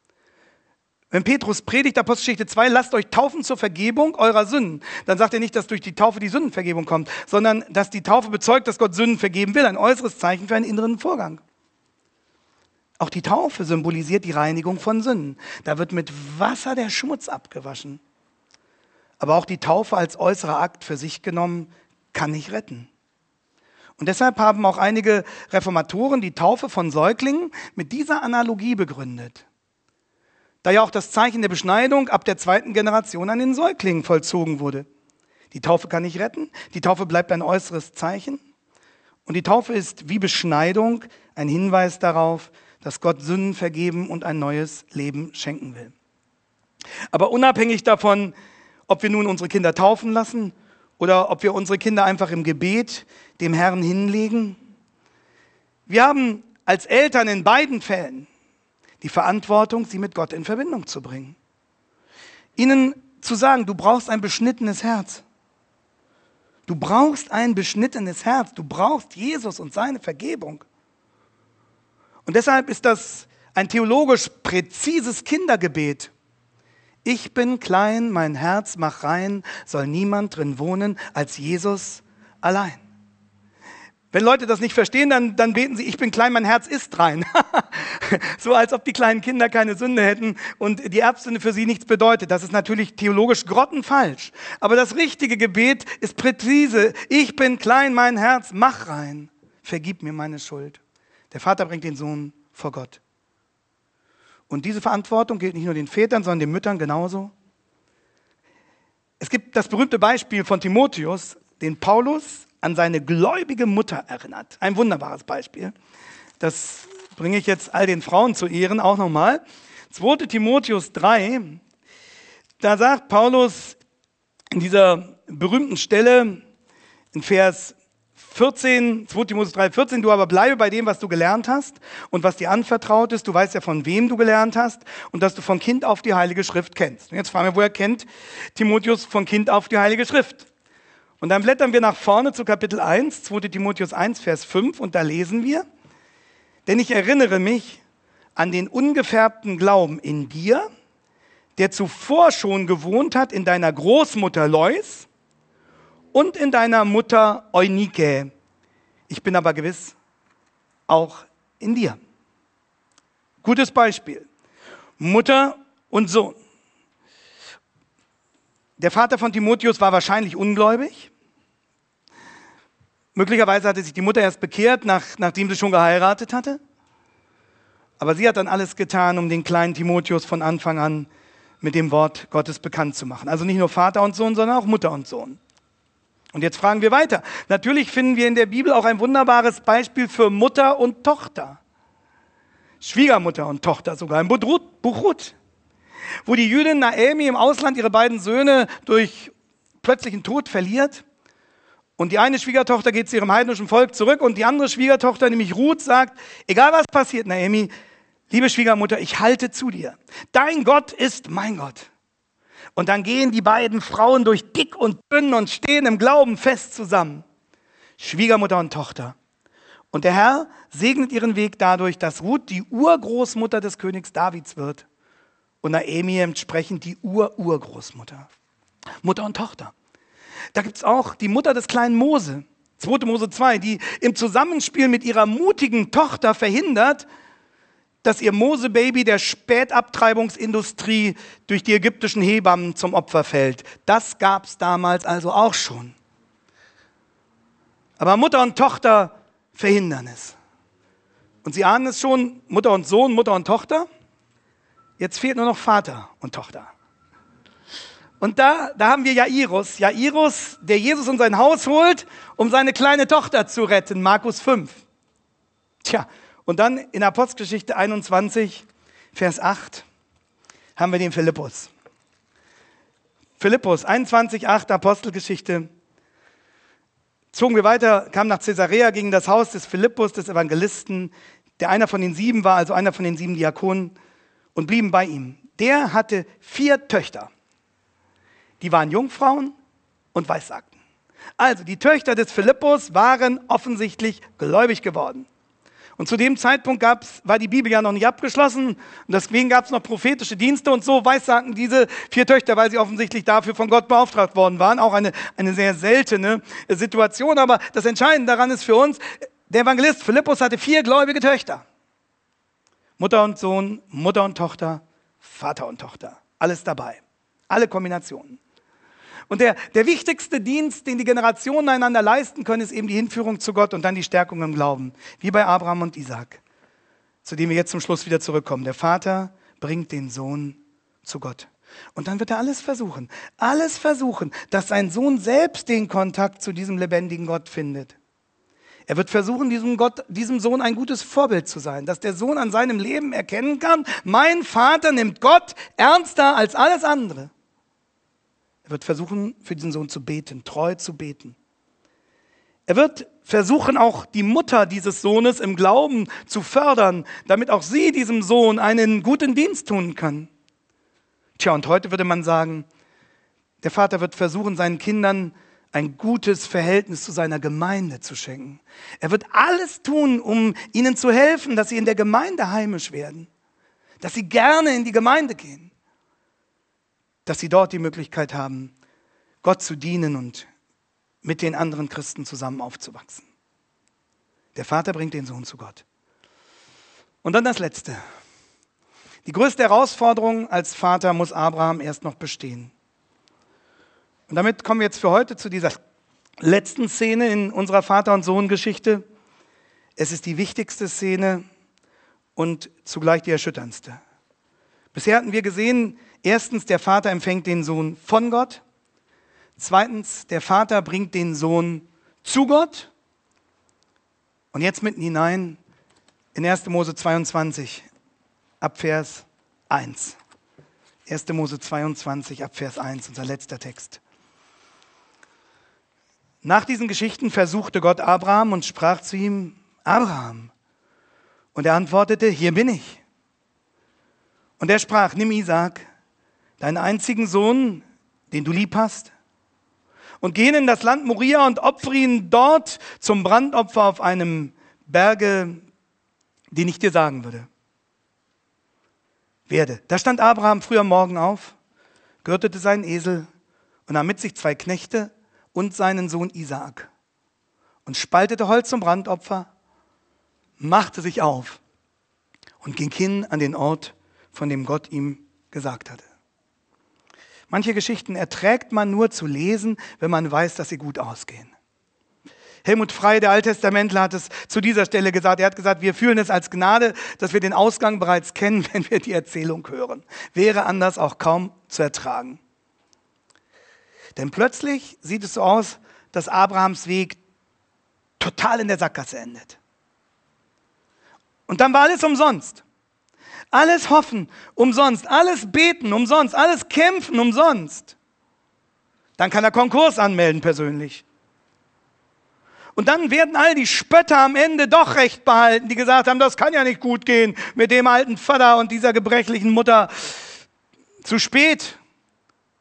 Wenn Petrus predigt, Apostelgeschichte zwei, lasst euch taufen zur Vergebung eurer Sünden, dann sagt er nicht, dass durch die Taufe die Sündenvergebung kommt, sondern dass die Taufe bezeugt, dass Gott Sünden vergeben will, ein äußeres Zeichen für einen inneren Vorgang. Auch die Taufe symbolisiert die Reinigung von Sünden. Da wird mit Wasser der Schmutz abgewaschen. Aber auch die Taufe als äußerer Akt für sich genommen kann nicht retten. Und deshalb haben auch einige Reformatoren die Taufe von Säuglingen mit dieser Analogie begründet. Da ja auch das Zeichen der Beschneidung ab der zweiten Generation an den Säuglingen vollzogen wurde. Die Taufe kann nicht retten, die Taufe bleibt ein äußeres Zeichen. Und die Taufe ist wie Beschneidung ein Hinweis darauf, dass Gott Sünden vergeben und ein neues Leben schenken will. Aber unabhängig davon, ob wir nun unsere Kinder taufen lassen oder ob wir unsere Kinder einfach im Gebet dem Herrn hinlegen, wir haben als Eltern in beiden Fällen die Verantwortung, sie mit Gott in Verbindung zu bringen. Ihnen zu sagen, du brauchst ein beschnittenes Herz. Du brauchst ein beschnittenes Herz. Du brauchst Jesus und seine Vergebung. Und deshalb ist das ein theologisch präzises Kindergebet. Ich bin klein, mein Herz mach rein, soll niemand drin wohnen als Jesus allein. Wenn Leute das nicht verstehen, dann, dann beten sie, ich bin klein, mein Herz ist rein. So als ob die kleinen Kinder keine Sünde hätten und die Erbsünde für sie nichts bedeutet. Das ist natürlich theologisch grottenfalsch. Aber das richtige Gebet ist präzise. Ich bin klein, mein Herz, mach rein. Vergib mir meine Schuld. Der Vater bringt den Sohn vor Gott. Und diese Verantwortung gilt nicht nur den Vätern, sondern den Müttern genauso. Es gibt das berühmte Beispiel von Timotheus, den Paulus an seine gläubige Mutter erinnert. Ein wunderbares Beispiel. Das bringe ich jetzt all den Frauen zu Ehren auch nochmal. zweiter Timotheus drei, da sagt Paulus in dieser berühmten Stelle in Vers vierzehn, zweiter Timotheus drei, vierzehn, du aber bleibe bei dem, was du gelernt hast und was dir anvertraut ist. Du weißt ja, von wem du gelernt hast und dass du von Kind auf die Heilige Schrift kennst. Und jetzt fragen wir, woher kennt Timotheus von Kind auf die Heilige Schrift? Und dann blättern wir nach vorne zu Kapitel eins, zweiter Timotheus eins, Vers fünf, und da lesen wir, denn ich erinnere mich an den ungefärbten Glauben in dir, der zuvor schon gewohnt hat in deiner Großmutter Lois und in deiner Mutter Eunike. Ich bin aber gewiss auch in dir. Gutes Beispiel. Mutter und Sohn. Der Vater von Timotheus war wahrscheinlich ungläubig. Möglicherweise hatte sich die Mutter erst bekehrt, nach, nachdem sie schon geheiratet hatte. Aber sie hat dann alles getan, um den kleinen Timotheus von Anfang an mit dem Wort Gottes bekannt zu machen. Also nicht nur Vater und Sohn, sondern auch Mutter und Sohn. Und jetzt fragen wir weiter. Natürlich finden wir in der Bibel auch ein wunderbares Beispiel für Mutter und Tochter. Schwiegermutter und Tochter sogar, im Buch Ruth, wo die Jüdin Naomi im Ausland ihre beiden Söhne durch plötzlichen Tod verliert. Und die eine Schwiegertochter geht zu ihrem heidnischen Volk zurück und die andere Schwiegertochter, nämlich Ruth, sagt, egal was passiert, Naomi, liebe Schwiegermutter, ich halte zu dir. Dein Gott ist mein Gott. Und dann gehen die beiden Frauen durch dick und dünn und stehen im Glauben fest zusammen. Schwiegermutter und Tochter. Und der Herr segnet ihren Weg dadurch, dass Ruth die Urgroßmutter des Königs Davids wird und Naomi entsprechend die Ur-Urgroßmutter. Mutter und Tochter. Da gibt es auch die Mutter des kleinen Mose, zweite Mose zwei, die im Zusammenspiel mit ihrer mutigen Tochter verhindert, dass ihr Mose-Baby der Spätabtreibungsindustrie durch die ägyptischen Hebammen zum Opfer fällt. Das gab es damals also auch schon. Aber Mutter und Tochter verhindern es. Und Sie ahnen es schon, Mutter und Sohn, Mutter und Tochter. Jetzt fehlt nur noch Vater und Tochter. Und da, da haben wir Jairus, Jairus, der Jesus in sein Haus holt, um seine kleine Tochter zu retten, Markus fünf. Tja, und dann in Apostelgeschichte einundzwanzig, Vers acht, haben wir den Philippus. Philippus, einundzwanzig, acht, Apostelgeschichte. Zogen wir weiter, kamen nach Caesarea, gingen das Haus des Philippus, des Evangelisten, der einer von den sieben war, also einer von den sieben Diakonen, und blieben bei ihm. Der hatte vier Töchter. Die waren Jungfrauen und Weissagten. Also die Töchter des Philippus waren offensichtlich gläubig geworden. Und zu dem Zeitpunkt gab's, war die Bibel ja noch nicht abgeschlossen und deswegen gab es noch prophetische Dienste und so weissagten diese vier Töchter, weil sie offensichtlich dafür von Gott beauftragt worden waren. Auch eine, eine sehr seltene Situation, aber das Entscheidende daran ist für uns, der Evangelist Philippus hatte vier gläubige Töchter. Mutter und Sohn, Mutter und Tochter, Vater und Tochter. Alles dabei. Alle Kombinationen. Und der, der wichtigste Dienst, den die Generationen einander leisten können, ist eben die Hinführung zu Gott und dann die Stärkung im Glauben. Wie bei Abraham und Isaak, zu dem wir jetzt zum Schluss wieder zurückkommen. Der Vater bringt den Sohn zu Gott. Und dann wird er alles versuchen, alles versuchen, dass sein Sohn selbst den Kontakt zu diesem lebendigen Gott findet. Er wird versuchen, diesem, Gott, diesem Sohn ein gutes Vorbild zu sein, dass der Sohn an seinem Leben erkennen kann, mein Vater nimmt Gott ernster als alles andere. Er wird versuchen, für diesen Sohn zu beten, treu zu beten. Er wird versuchen, auch die Mutter dieses Sohnes im Glauben zu fördern, damit auch sie diesem Sohn einen guten Dienst tun kann. Tja, und heute würde man sagen, der Vater wird versuchen, seinen Kindern ein gutes Verhältnis zu seiner Gemeinde zu schenken. Er wird alles tun, um ihnen zu helfen, dass sie in der Gemeinde heimisch werden, dass sie gerne in die Gemeinde gehen, dass sie dort die Möglichkeit haben, Gott zu dienen und mit den anderen Christen zusammen aufzuwachsen. Der Vater bringt den Sohn zu Gott. Und dann das Letzte. Die größte Herausforderung als Vater muss Abraham erst noch bestehen. Und damit kommen wir jetzt für heute zu dieser letzten Szene in unserer Vater- und Sohn-Geschichte. Es ist die wichtigste Szene und zugleich die erschütterndste. Bisher hatten wir gesehen, erstens, der Vater empfängt den Sohn von Gott. Zweitens, der Vater bringt den Sohn zu Gott. Und jetzt mitten hinein in erster Mose zweiundzwanzig, ab Vers eins. erster Mose zweiundzwanzig, ab Vers eins, unser letzter Text. Nach diesen Geschichten versuchte Gott Abraham und sprach zu ihm, Abraham. Und er antwortete, hier bin ich. Und er sprach, nimm Isaak, deinen einzigen Sohn, den du lieb hast, und geh in das Land Moria und opfere ihn dort zum Brandopfer auf einem Berge, den ich dir sagen würde. Werde. Da stand Abraham früh am Morgen auf, gürtete seinen Esel und nahm mit sich zwei Knechte und seinen Sohn Isaak und spaltete Holz zum Brandopfer, machte sich auf und ging hin an den Ort, von dem Gott ihm gesagt hatte. Manche Geschichten erträgt man nur zu lesen, wenn man weiß, dass sie gut ausgehen. Helmut Frey, der Alttestamentler, hat es zu dieser Stelle gesagt. Er hat gesagt, wir fühlen es als Gnade, dass wir den Ausgang bereits kennen, wenn wir die Erzählung hören. Wäre anders auch kaum zu ertragen. Denn plötzlich sieht es so aus, dass Abrahams Weg total in der Sackgasse endet. Und dann war alles umsonst. Alles hoffen, umsonst. Alles beten, umsonst. Alles kämpfen, umsonst. Dann kann er Konkurs anmelden persönlich. Und dann werden all die Spötter am Ende doch recht behalten, die gesagt haben, das kann ja nicht gut gehen mit dem alten Vater und dieser gebrechlichen Mutter. Zu spät.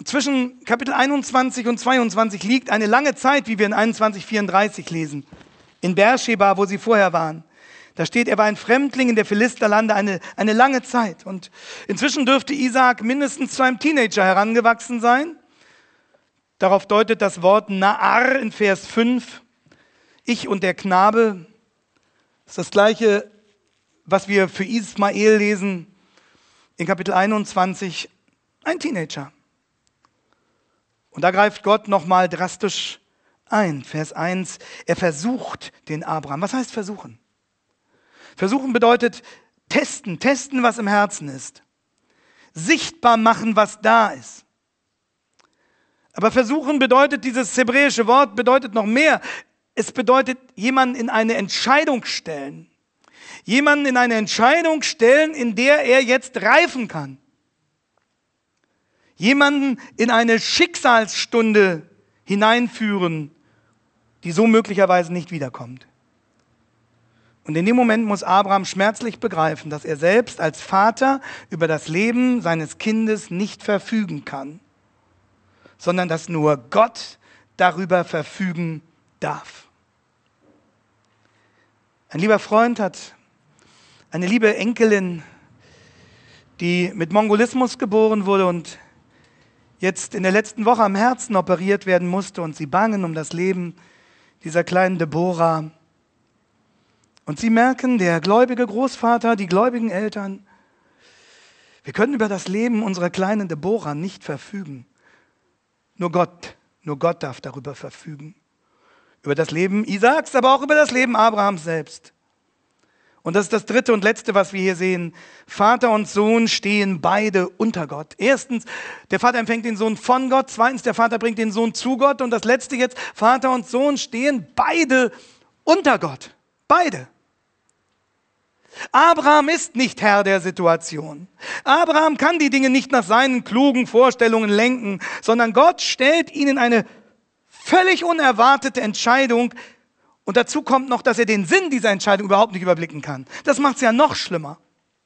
zwischen Kapitel einundzwanzig und zweiundzwanzig liegt eine lange Zeit, wie wir in einundzwanzig vierunddreißig lesen, in Beersheba, wo sie vorher waren. Da steht, er war ein Fremdling in der Philisterlande eine, eine lange Zeit. Und inzwischen dürfte Isaak mindestens zu einem Teenager herangewachsen sein. Darauf deutet das Wort Naar in Vers fünf. Ich und der Knabe. Das ist das Gleiche, was wir für Ismael lesen in Kapitel einundzwanzig. Ein Teenager. Und da greift Gott nochmal drastisch ein. Vers eins. Er versucht den Abraham. Was heißt versuchen? Versuchen bedeutet testen, testen, was im Herzen ist. Sichtbar machen, was da ist. Aber versuchen bedeutet, dieses hebräische Wort bedeutet noch mehr. Es bedeutet, jemanden in eine Entscheidung stellen. Jemanden in eine Entscheidung stellen, in der er jetzt reifen kann. Jemanden in eine Schicksalsstunde hineinführen, die so möglicherweise nicht wiederkommt. Und in dem Moment muss Abraham schmerzlich begreifen, dass er selbst als Vater über das Leben seines Kindes nicht verfügen kann, sondern dass nur Gott darüber verfügen darf. Ein lieber Freund hat eine liebe Enkelin, die mit Mongolismus geboren wurde und jetzt in der letzten Woche am Herzen operiert werden musste, und sie bangen um das Leben dieser kleinen Deborah. Und sie merken, der gläubige Großvater, die gläubigen Eltern, wir können über das Leben unserer kleinen Deborah nicht verfügen. Nur Gott, nur Gott darf darüber verfügen. Über das Leben Isaaks, aber auch über das Leben Abrahams selbst. Und das ist das dritte und letzte, was wir hier sehen. Vater und Sohn stehen beide unter Gott. Erstens, der Vater empfängt den Sohn von Gott. Zweitens, der Vater bringt den Sohn zu Gott. Und das letzte jetzt, Vater und Sohn stehen beide unter Gott. Beide. Abraham ist nicht Herr der Situation. Abraham kann die Dinge nicht nach seinen klugen Vorstellungen lenken, sondern Gott stellt ihn in eine völlig unerwartete Entscheidung. Und dazu kommt noch, dass er den Sinn dieser Entscheidung überhaupt nicht überblicken kann. Das macht es ja noch schlimmer.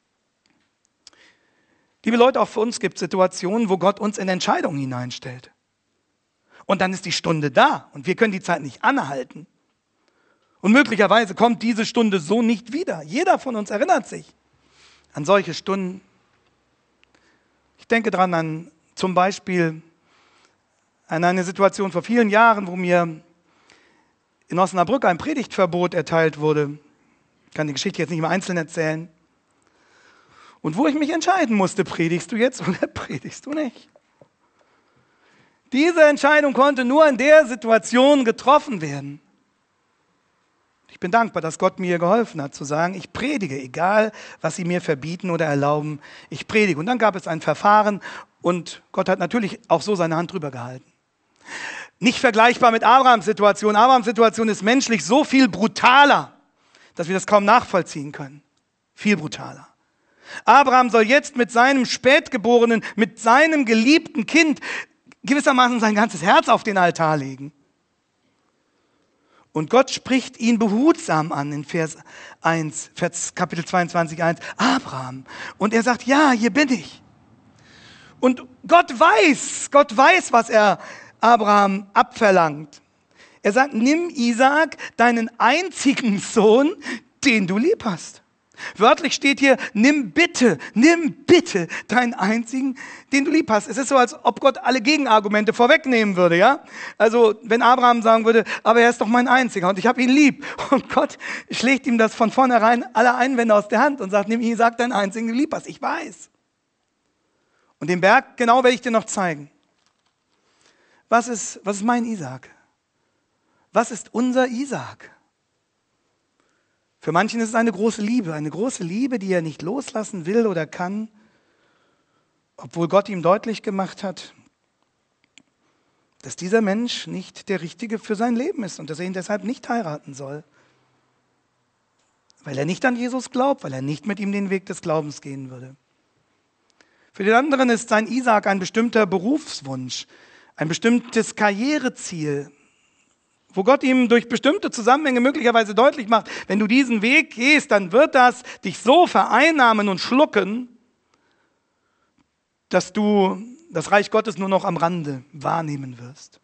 Liebe Leute, auch für uns gibt es Situationen, wo Gott uns in Entscheidungen hineinstellt. Und dann ist die Stunde da und wir können die Zeit nicht anhalten. Und möglicherweise kommt diese Stunde so nicht wieder. Jeder von uns erinnert sich an solche Stunden. Ich denke daran an zum Beispiel an eine Situation vor vielen Jahren, wo mir in Osnabrück ein Predigtverbot erteilt wurde. Ich kann die Geschichte jetzt nicht mehr einzeln erzählen. Und wo ich mich entscheiden musste, predigst du jetzt oder predigst du nicht? Diese Entscheidung konnte nur in der Situation getroffen werden. Ich bin dankbar, dass Gott mir geholfen hat, zu sagen, ich predige, egal was sie mir verbieten oder erlauben, ich predige. Und dann gab es ein Verfahren und Gott hat natürlich auch so seine Hand drüber gehalten. Nicht vergleichbar mit Abrahams Situation. Abrahams Situation ist menschlich so viel brutaler, dass wir das kaum nachvollziehen können. Viel brutaler. Abraham soll jetzt mit seinem Spätgeborenen, mit seinem geliebten Kind gewissermaßen sein ganzes Herz auf den Altar legen. Und Gott spricht ihn behutsam an in Vers eins, Vers Kapitel zweiundzwanzig, eins. Abraham. Und er sagt, ja, hier bin ich. Und Gott weiß, Gott weiß, was er Abraham abverlangt. Er sagt, nimm Isaak, deinen einzigen Sohn, den du lieb hast. Wörtlich steht hier, nimm bitte, nimm bitte deinen einzigen, den du lieb hast. Es ist so, als ob Gott alle Gegenargumente vorwegnehmen würde, ja? Also, wenn Abraham sagen würde, aber er ist doch mein Einziger und ich habe ihn lieb. Und Gott schlägt ihm das von vornherein alle Einwände aus der Hand und sagt, nimm Isaak, deinen einzigen, den du lieb hast. Ich weiß. Und den Berg, genau werde ich dir noch zeigen. Was ist, was ist mein Isaak? Was ist unser Isaak? Für manchen ist es eine große Liebe, eine große Liebe, die er nicht loslassen will oder kann, obwohl Gott ihm deutlich gemacht hat, dass dieser Mensch nicht der Richtige für sein Leben ist und dass er ihn deshalb nicht heiraten soll. Weil er nicht an Jesus glaubt, weil er nicht mit ihm den Weg des Glaubens gehen würde. Für den anderen ist sein Isaak ein bestimmter Berufswunsch, ein bestimmtes Karriereziel, wo Gott ihm durch bestimmte Zusammenhänge möglicherweise deutlich macht, wenn du diesen Weg gehst, dann wird das dich so vereinnahmen und schlucken, dass du das Reich Gottes nur noch am Rande wahrnehmen wirst.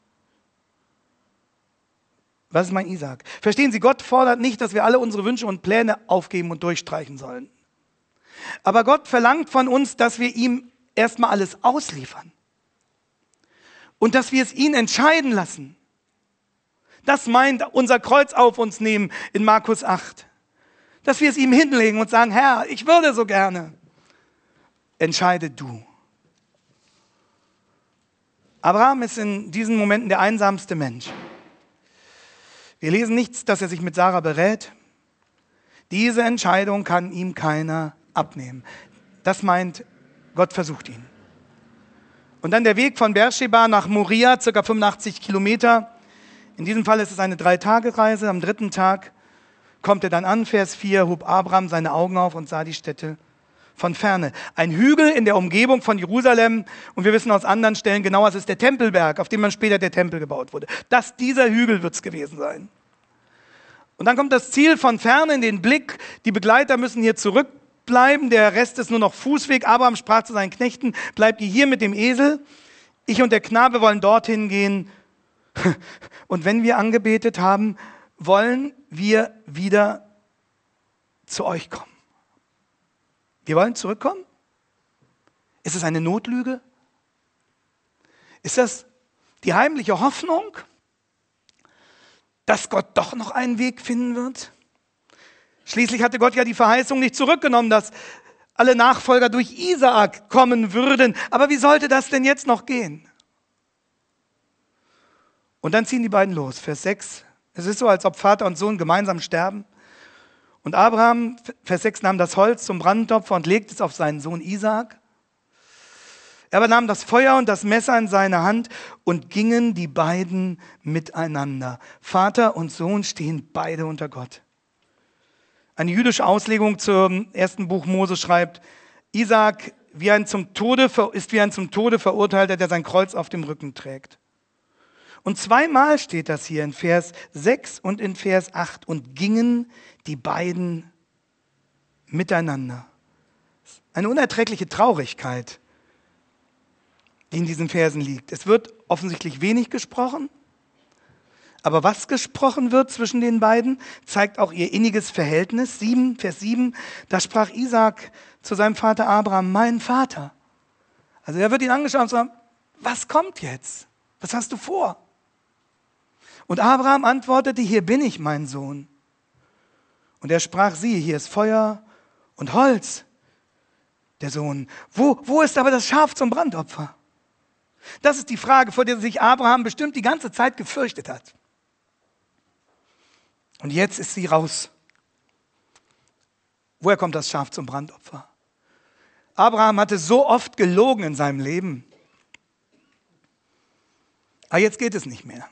Was ist mein Isaak? Verstehen Sie, Gott fordert nicht, dass wir alle unsere Wünsche und Pläne aufgeben und durchstreichen sollen. Aber Gott verlangt von uns, dass wir ihm erstmal alles ausliefern. Und dass wir es ihn entscheiden lassen. Das meint unser Kreuz auf uns nehmen in Markus acht. Dass wir es ihm hinlegen und sagen, Herr, ich würde so gerne. Entscheide du. Abraham ist in diesen Momenten der einsamste Mensch. Wir lesen nichts, dass er sich mit Sarah berät. Diese Entscheidung kann ihm keiner abnehmen. Das meint, Gott versucht ihn. Und dann der Weg von Beersheba nach Moria, ca. fünfundachtzig Kilometer. In diesem Fall ist es eine Drei-Tage-Reise. Am dritten Tag kommt er dann an, Vers vier, hob Abraham seine Augen auf und sah die Städte von ferne. Ein Hügel in der Umgebung von Jerusalem, und wir wissen aus anderen Stellen genau, es ist der Tempelberg, auf dem dann später der Tempel gebaut wurde. Das, dieser Hügel wird es gewesen sein. Und dann kommt das Ziel von ferne in den Blick, die Begleiter müssen hier zurückbleiben, der Rest ist nur noch Fußweg. Abraham sprach zu seinen Knechten, bleibt ihr hier mit dem Esel, ich und der Knabe wollen dorthin gehen, und wenn wir angebetet haben, wollen wir wieder zu euch kommen. Wir wollen zurückkommen? Ist es eine Notlüge? Ist das die heimliche Hoffnung, dass Gott doch noch einen Weg finden wird? Schließlich hatte Gott ja die Verheißung nicht zurückgenommen, dass alle Nachfolger durch Isaak kommen würden. Aber wie sollte das denn jetzt noch gehen? Und dann ziehen die beiden los. Vers sechs. Es ist so, als ob Vater und Sohn gemeinsam sterben. Und Abraham, Vers sechs, nahm das Holz zum Brandopfer und legte es auf seinen Sohn Isaak. Er aber nahm das Feuer und das Messer in seine Hand und gingen die beiden miteinander. Vater und Sohn stehen beide unter Gott. Eine jüdische Auslegung zum ersten Buch Mose schreibt, Isaak wie ein zum Tode, ist wie ein zum Tode Verurteilter, der sein Kreuz auf dem Rücken trägt. Und zweimal steht das hier in Vers sechs und in Vers acht. Und gingen die beiden miteinander. Eine unerträgliche Traurigkeit, die in diesen Versen liegt. Es wird offensichtlich wenig gesprochen. Aber was gesprochen wird zwischen den beiden, zeigt auch ihr inniges Verhältnis. sieben, Vers sieben, da sprach Isaak zu seinem Vater Abraham, mein Vater. Also er wird ihn angeschaut und sagt, was kommt jetzt? Was hast du vor? Und Abraham antwortete, hier bin ich, mein Sohn. Und er sprach, siehe, hier ist Feuer und Holz. Der Sohn, wo, wo ist aber das Schaf zum Brandopfer? Das ist die Frage, vor der sich Abraham bestimmt die ganze Zeit gefürchtet hat. Und jetzt ist sie raus. Woher kommt das Schaf zum Brandopfer? Abraham hatte so oft gelogen in seinem Leben. Aber jetzt geht es nicht mehr.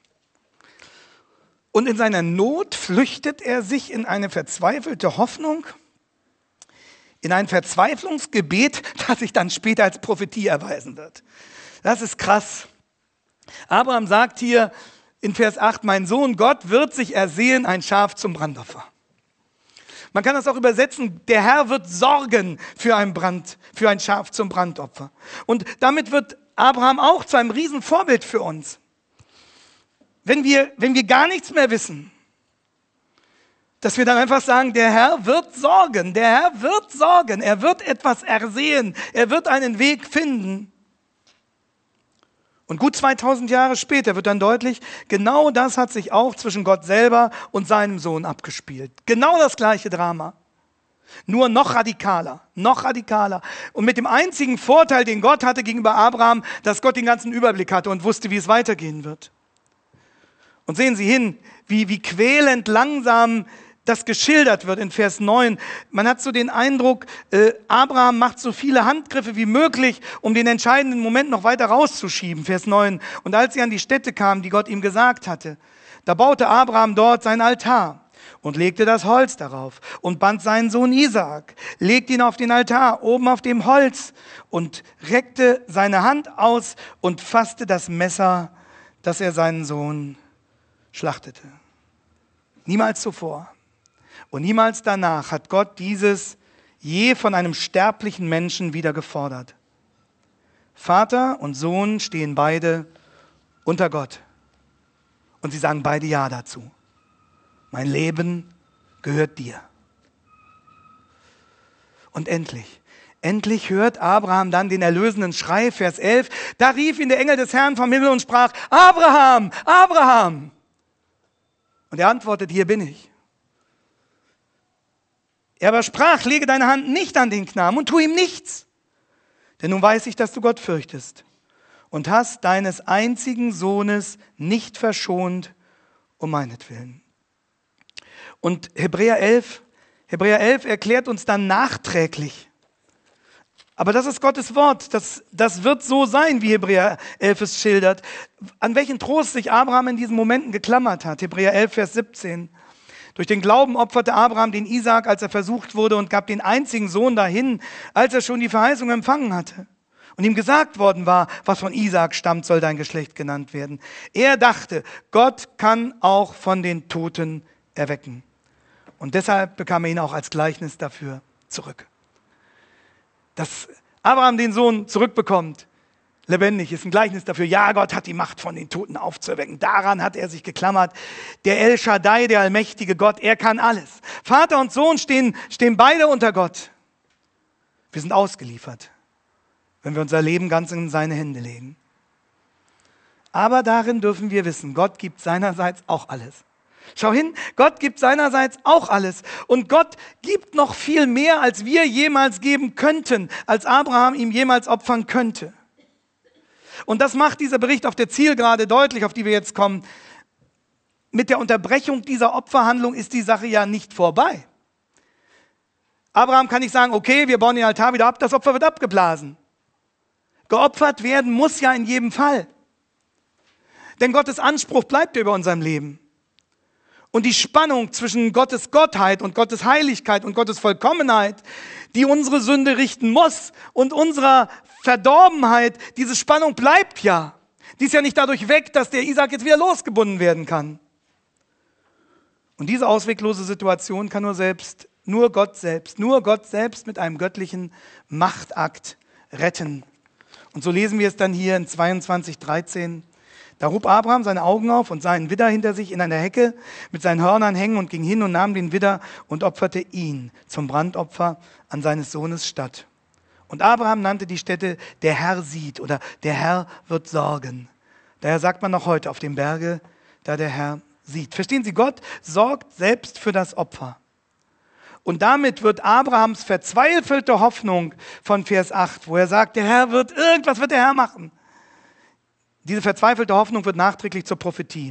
Und in seiner Not flüchtet er sich in eine verzweifelte Hoffnung, in ein Verzweiflungsgebet, das sich dann später als Prophetie erweisen wird. Das ist krass. Abraham sagt hier in Vers acht, mein Sohn, Gott wird sich ersehen, ein Schaf zum Brandopfer. Man kann das auch übersetzen, der Herr wird sorgen für ein Brand, für ein Schaf zum Brandopfer. Und damit wird Abraham auch zu einem Riesenvorbild für uns. Wenn wir, wenn wir gar nichts mehr wissen, dass wir dann einfach sagen, der Herr wird sorgen, der Herr wird sorgen, er wird etwas ersehen, er wird einen Weg finden. Und gut zweitausend Jahre später wird dann deutlich, genau das hat sich auch zwischen Gott selber und seinem Sohn abgespielt. Genau das gleiche Drama. Nur noch radikaler, noch radikaler. Und mit dem einzigen Vorteil, den Gott hatte gegenüber Abraham, dass Gott den ganzen Überblick hatte und wusste, wie es weitergehen wird. Und sehen Sie hin, wie, wie quälend langsam das geschildert wird in Vers neun. Man hat so den Eindruck, äh, Abraham macht so viele Handgriffe wie möglich, um den entscheidenden Moment noch weiter rauszuschieben. Vers neun. Und als sie an die Stätte kamen, die Gott ihm gesagt hatte, da baute Abraham dort sein Altar und legte das Holz darauf und band seinen Sohn Isaak, legte ihn auf den Altar, oben auf dem Holz und reckte seine Hand aus und fasste das Messer, das er seinen Sohn schlachtete. Niemals zuvor und niemals danach hat Gott dieses je von einem sterblichen Menschen wieder gefordert. Vater und Sohn stehen beide unter Gott. Und sie sagen beide Ja dazu. Mein Leben gehört dir. Und endlich, endlich hört Abraham dann den erlösenden Schrei, Vers elf. Da rief ihn der Engel des Herrn vom Himmel und sprach, Abraham, Abraham. Und er antwortet, hier bin ich. Er aber sprach, lege deine Hand nicht an den Knaben und tu ihm nichts. Denn nun weiß ich, dass du Gott fürchtest und hast deines einzigen Sohnes nicht verschont um meinetwillen. Und Hebräer elf, Hebräer elf erklärt uns dann nachträglich. Aber das ist Gottes Wort. Das, das wird so sein, wie Hebräer elf es schildert. An welchen Trost sich Abraham in diesen Momenten geklammert hat. Hebräer elf, Vers siebzehn. Durch den Glauben opferte Abraham den Isaak, als er versucht wurde, und gab den einzigen Sohn dahin, als er schon die Verheißung empfangen hatte. Und ihm gesagt worden war, was von Isaak stammt, soll dein Geschlecht genannt werden. Er dachte, Gott kann auch von den Toten erwecken. Und deshalb bekam er ihn auch als Gleichnis dafür zurück. Dass Abraham den Sohn zurückbekommt, lebendig, ist ein Gleichnis dafür. Ja, Gott hat die Macht, von den Toten aufzuerwecken. Daran hat er sich geklammert. Der El Shaddai, der allmächtige Gott, er kann alles. Vater und Sohn stehen, stehen beide unter Gott. Wir sind ausgeliefert, wenn wir unser Leben ganz in seine Hände legen. Aber darin dürfen wir wissen, Gott gibt seinerseits auch alles. Schau hin, Gott gibt seinerseits auch alles. Und Gott gibt noch viel mehr, als wir jemals geben könnten, als Abraham ihm jemals opfern könnte. Und das macht dieser Bericht auf der Zielgerade deutlich, auf die wir jetzt kommen. Mit der Unterbrechung dieser Opferhandlung ist die Sache ja nicht vorbei. Abraham kann nicht sagen, okay, wir bauen den Altar wieder ab, das Opfer wird abgeblasen. Geopfert werden muss ja in jedem Fall. Denn Gottes Anspruch bleibt ja über unserem Leben. Und die Spannung zwischen Gottes Gottheit und Gottes Heiligkeit und Gottes Vollkommenheit, die unsere Sünde richten muss, und unserer Verdorbenheit, diese Spannung bleibt ja. Die ist ja nicht dadurch weg, dass der Isaak jetzt wieder losgebunden werden kann. Und diese ausweglose Situation kann nur selbst, nur Gott selbst, nur Gott selbst mit einem göttlichen Machtakt retten. Und so lesen wir es dann hier in zweiundzwanzig dreizehn. Da hob Abraham seine Augen auf und sah einen Widder hinter sich in einer Hecke mit seinen Hörnern hängen und ging hin und nahm den Widder und opferte ihn zum Brandopfer an seines Sohnes statt. Und Abraham nannte die Stätte, der Herr sieht, oder der Herr wird sorgen. Daher sagt man noch heute auf dem Berge, da der Herr sieht. Verstehen Sie, Gott sorgt selbst für das Opfer. Und damit wird Abrahams verzweifelte Hoffnung von Vers acht, wo er sagt, der Herr wird, irgendwas wird der Herr machen. Diese verzweifelte Hoffnung wird nachträglich zur Prophetie.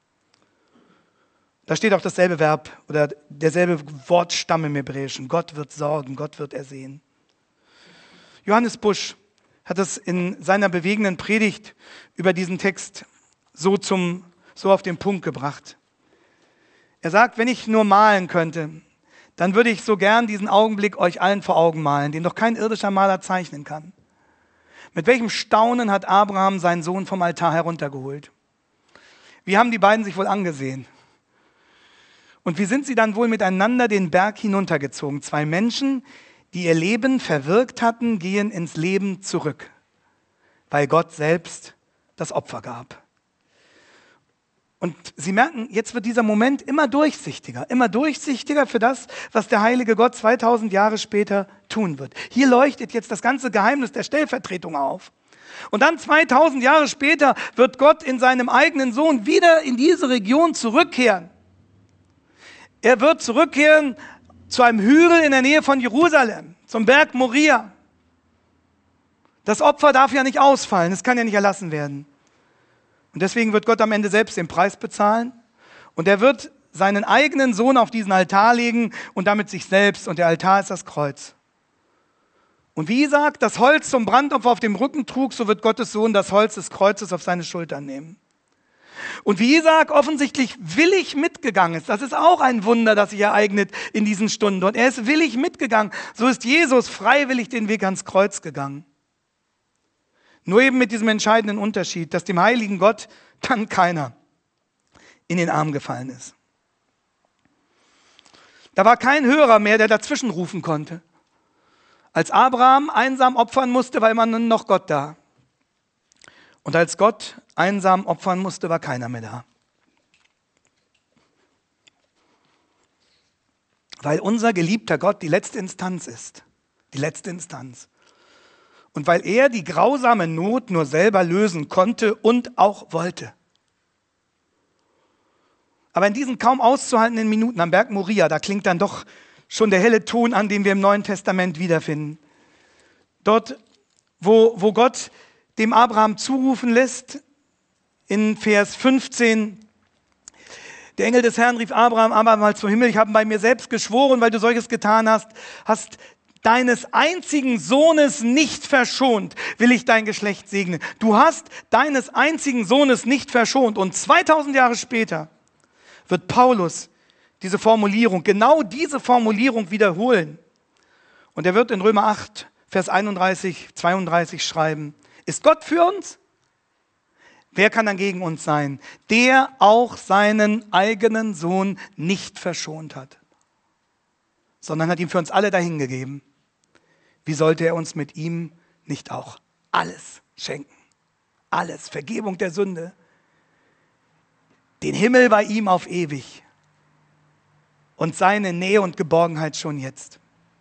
Da steht auch dasselbe Verb oder derselbe Wortstamm im Hebräischen. Gott wird sorgen, Gott wird ersehen. Johannes Busch hat es in seiner bewegenden Predigt über diesen Text so, zum, so auf den Punkt gebracht. Er sagt, wenn ich nur malen könnte, dann würde ich so gern diesen Augenblick euch allen vor Augen malen, den doch kein irdischer Maler zeichnen kann. Mit welchem Staunen hat Abraham seinen Sohn vom Altar heruntergeholt? Wie haben die beiden sich wohl angesehen? Und wie sind sie dann wohl miteinander den Berg hinuntergezogen? Zwei Menschen, die ihr Leben verwirkt hatten, gehen ins Leben zurück, weil Gott selbst das Opfer gab. Und Sie merken, jetzt wird dieser Moment immer durchsichtiger, immer durchsichtiger für das, was der heilige Gott zweitausend Jahre später tun wird. Hier leuchtet jetzt das ganze Geheimnis der Stellvertretung auf. Und dann zweitausend Jahre später wird Gott in seinem eigenen Sohn wieder in diese Region zurückkehren. Er wird zurückkehren zu einem Hügel in der Nähe von Jerusalem, zum Berg Moria. Das Opfer darf ja nicht ausfallen, es kann ja nicht erlassen werden. Und deswegen wird Gott am Ende selbst den Preis bezahlen. Und er wird seinen eigenen Sohn auf diesen Altar legen und damit sich selbst. Und der Altar ist das Kreuz. Und wie Isaak das Holz zum Brandopfer auf dem Rücken trug, so wird Gottes Sohn das Holz des Kreuzes auf seine Schultern nehmen. Und wie Isaak offensichtlich willig mitgegangen ist, das ist auch ein Wunder, das sich ereignet in diesen Stunden. Und er ist willig mitgegangen, so ist Jesus freiwillig den Weg ans Kreuz gegangen. Nur eben mit diesem entscheidenden Unterschied, dass dem heiligen Gott dann keiner in den Arm gefallen ist. Da war kein Hörer mehr, der dazwischen rufen konnte. Als Abraham einsam opfern musste, war immer noch Gott da. Und als Gott einsam opfern musste, war keiner mehr da. Weil unser geliebter Gott die letzte Instanz ist. Die letzte Instanz. Und weil er die grausame Not nur selber lösen konnte und auch wollte. Aber in diesen kaum auszuhaltenden Minuten am Berg Moria, da klingt dann doch schon der helle Ton an, den wir im Neuen Testament wiederfinden. Dort, wo, wo Gott dem Abraham zurufen lässt, in Vers fünfzehn, der Engel des Herrn rief Abraham, Abraham zum Himmel, ich habe bei mir selbst geschworen, weil du solches getan hast, hast deines einzigen Sohnes nicht verschont, will ich dein Geschlecht segnen. Du hast deines einzigen Sohnes nicht verschont. Und zweitausend Jahre später wird Paulus diese Formulierung, genau diese Formulierung wiederholen. Und er wird in Römer acht, Vers einunddreißig, zweiunddreißig schreiben, ist Gott für uns? Wer kann dann gegen uns sein? Der auch seinen eigenen Sohn nicht verschont hat, sondern hat ihn für uns alle dahingegeben. Wie sollte er uns mit ihm nicht auch alles schenken? Alles, Vergebung der Sünde, den Himmel bei ihm auf ewig und seine Nähe und Geborgenheit schon jetzt.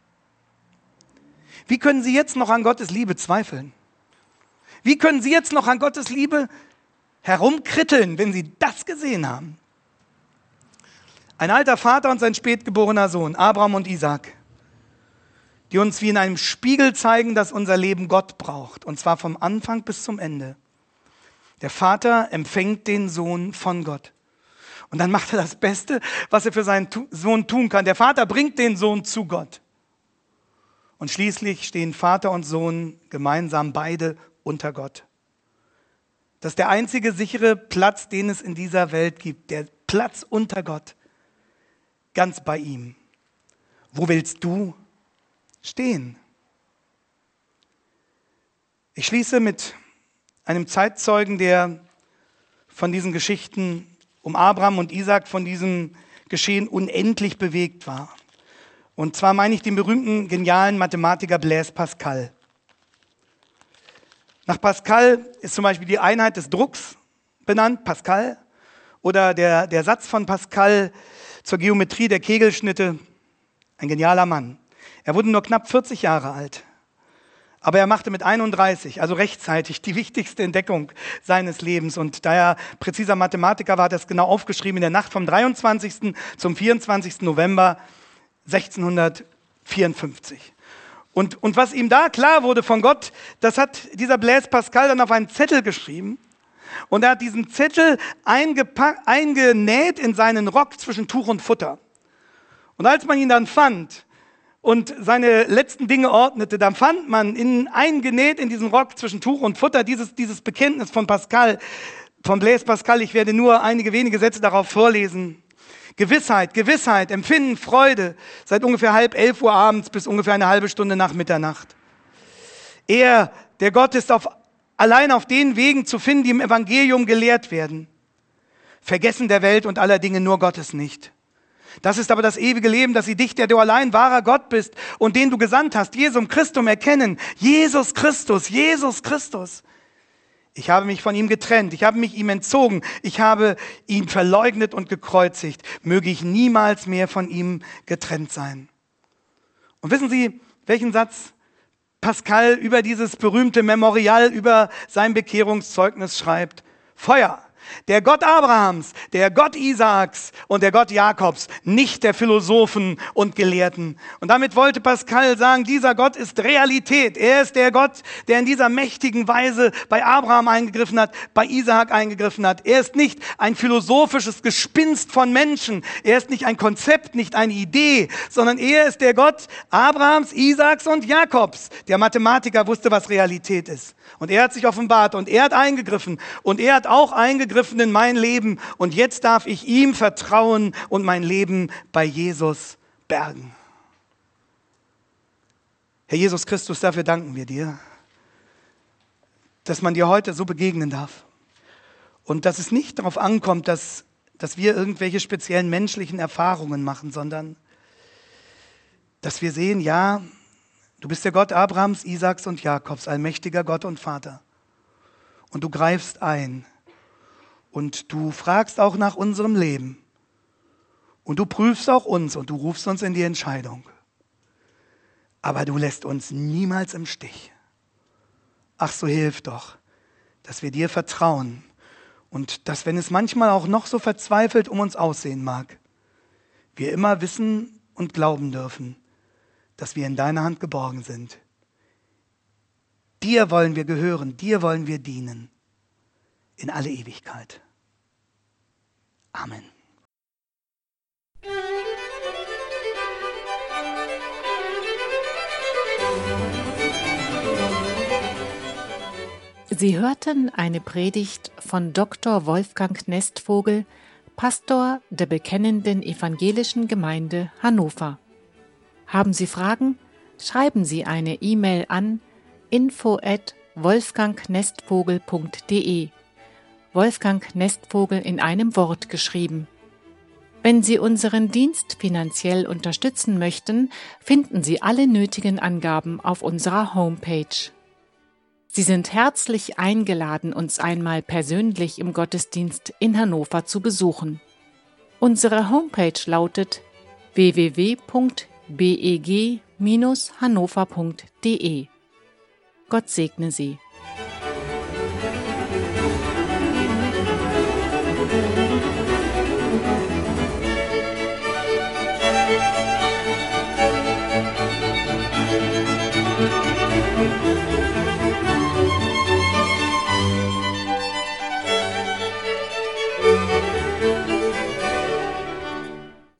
Wie können Sie jetzt noch an Gottes Liebe zweifeln? Wie können Sie jetzt noch an Gottes Liebe herumkritteln, wenn Sie das gesehen haben? Ein alter Vater und sein spätgeborener Sohn, Abraham und Isaak, die uns wie in einem Spiegel zeigen, dass unser Leben Gott braucht, und zwar vom Anfang bis zum Ende. Der Vater empfängt den Sohn von Gott. Und dann macht er das Beste, was er für seinen Sohn tun kann. Der Vater bringt den Sohn zu Gott. Und schließlich stehen Vater und Sohn gemeinsam beide unter Gott. Das ist der einzige sichere Platz, den es in dieser Welt gibt. Der Platz unter Gott. Ganz bei ihm. Wo willst du stehen? Ich schließe mit einem Zeitzeugen, der von diesen Geschichten um Abraham und Isaak, von diesem Geschehen unendlich bewegt war. Und zwar meine ich den berühmten, genialen Mathematiker Blaise Pascal. Nach Pascal ist zum Beispiel die Einheit des Drucks benannt, Pascal, oder der, der Satz von Pascal zur Geometrie der Kegelschnitte, ein genialer Mann. Er wurde nur knapp vierzig Jahre alt, aber er machte mit einunddreißig, also rechtzeitig, die wichtigste Entdeckung seines Lebens. Und da er präziser Mathematiker war, hat er es genau aufgeschrieben in der Nacht vom dreiundzwanzigsten zum vierundzwanzigsten November sechzehnhundertvierundfünfzig. Und, und was ihm da klar wurde von Gott, das hat dieser Blaise Pascal dann auf einen Zettel geschrieben. Und er hat diesen Zettel eingepackt, eingenäht in seinen Rock zwischen Tuch und Futter. Und als man ihn dann fand und seine letzten Dinge ordnete, dann fand man in, eingenäht in diesen Rock zwischen Tuch und Futter dieses, dieses Bekenntnis von Pascal, von Blaise Pascal. Ich werde nur einige wenige Sätze darauf vorlesen. Gewissheit, Gewissheit, Empfinden, Freude, seit ungefähr halb elf Uhr abends bis ungefähr eine halbe Stunde nach Mitternacht. Er, der Gott ist, auf, allein auf den Wegen zu finden, die im Evangelium gelehrt werden. Vergessen der Welt und aller Dinge nur Gottes nicht. Das ist aber das ewige Leben, dass sie dich, der du allein wahrer Gott bist und den du gesandt hast, Jesum Christum, erkennen. Jesus Christus, Jesus Christus. Ich habe mich von ihm getrennt, ich habe mich ihm entzogen, ich habe ihn verleugnet und gekreuzigt. Möge ich niemals mehr von ihm getrennt sein. Und wissen Sie, welchen Satz Pascal über dieses berühmte Memorial, über sein Bekehrungszeugnis schreibt? Feuer. Der Gott Abrahams, der Gott Isaaks und der Gott Jakobs, nicht der Philosophen und Gelehrten. Und damit wollte Pascal sagen, dieser Gott ist Realität. Er ist der Gott, der in dieser mächtigen Weise bei Abraham eingegriffen hat, bei Isaak eingegriffen hat. Er ist nicht ein philosophisches Gespinst von Menschen. Er ist nicht ein Konzept, nicht eine Idee, sondern er ist der Gott Abrahams, Isaaks und Jakobs. Der Mathematiker wusste, was Realität ist. Und er hat sich offenbart und er hat eingegriffen und er hat auch eingegriffen in mein Leben und jetzt darf ich ihm vertrauen und mein Leben bei Jesus bergen. Herr Jesus Christus, dafür danken wir dir, dass man dir heute so begegnen darf und dass es nicht darauf ankommt, dass, dass wir irgendwelche speziellen menschlichen Erfahrungen machen, sondern dass wir sehen, ja, du bist der Gott Abrahams, Isaaks und Jakobs, allmächtiger Gott und Vater. und du greifst ein und du fragst auch nach unserem Leben und du prüfst auch uns und du rufst uns in die Entscheidung. Aber du lässt uns niemals im Stich. Ach, so hilf doch, dass wir dir vertrauen und dass, wenn es manchmal auch noch so verzweifelt um uns aussehen mag, wir immer wissen und glauben dürfen, dass wir in deiner Hand geborgen sind. Dir wollen wir gehören, dir wollen wir dienen, in alle Ewigkeit. Amen. Sie hörten eine Predigt von Doktor Wolfgang Nestvogel, Pastor der Bekennenden Evangelischen Gemeinde Hannover. Haben Sie Fragen? Schreiben Sie eine E-Mail an info at wolfgangnestvogel punkt de. Wolfgang Nestvogel in einem Wort geschrieben. Wenn Sie unseren Dienst finanziell unterstützen möchten, finden Sie alle nötigen Angaben auf unserer Homepage. Sie sind herzlich eingeladen, uns einmal persönlich im Gottesdienst in Hannover zu besuchen. Unsere Homepage lautet w w w punkt b e g bindestrich hannover punkt de. Gott segne Sie. Musik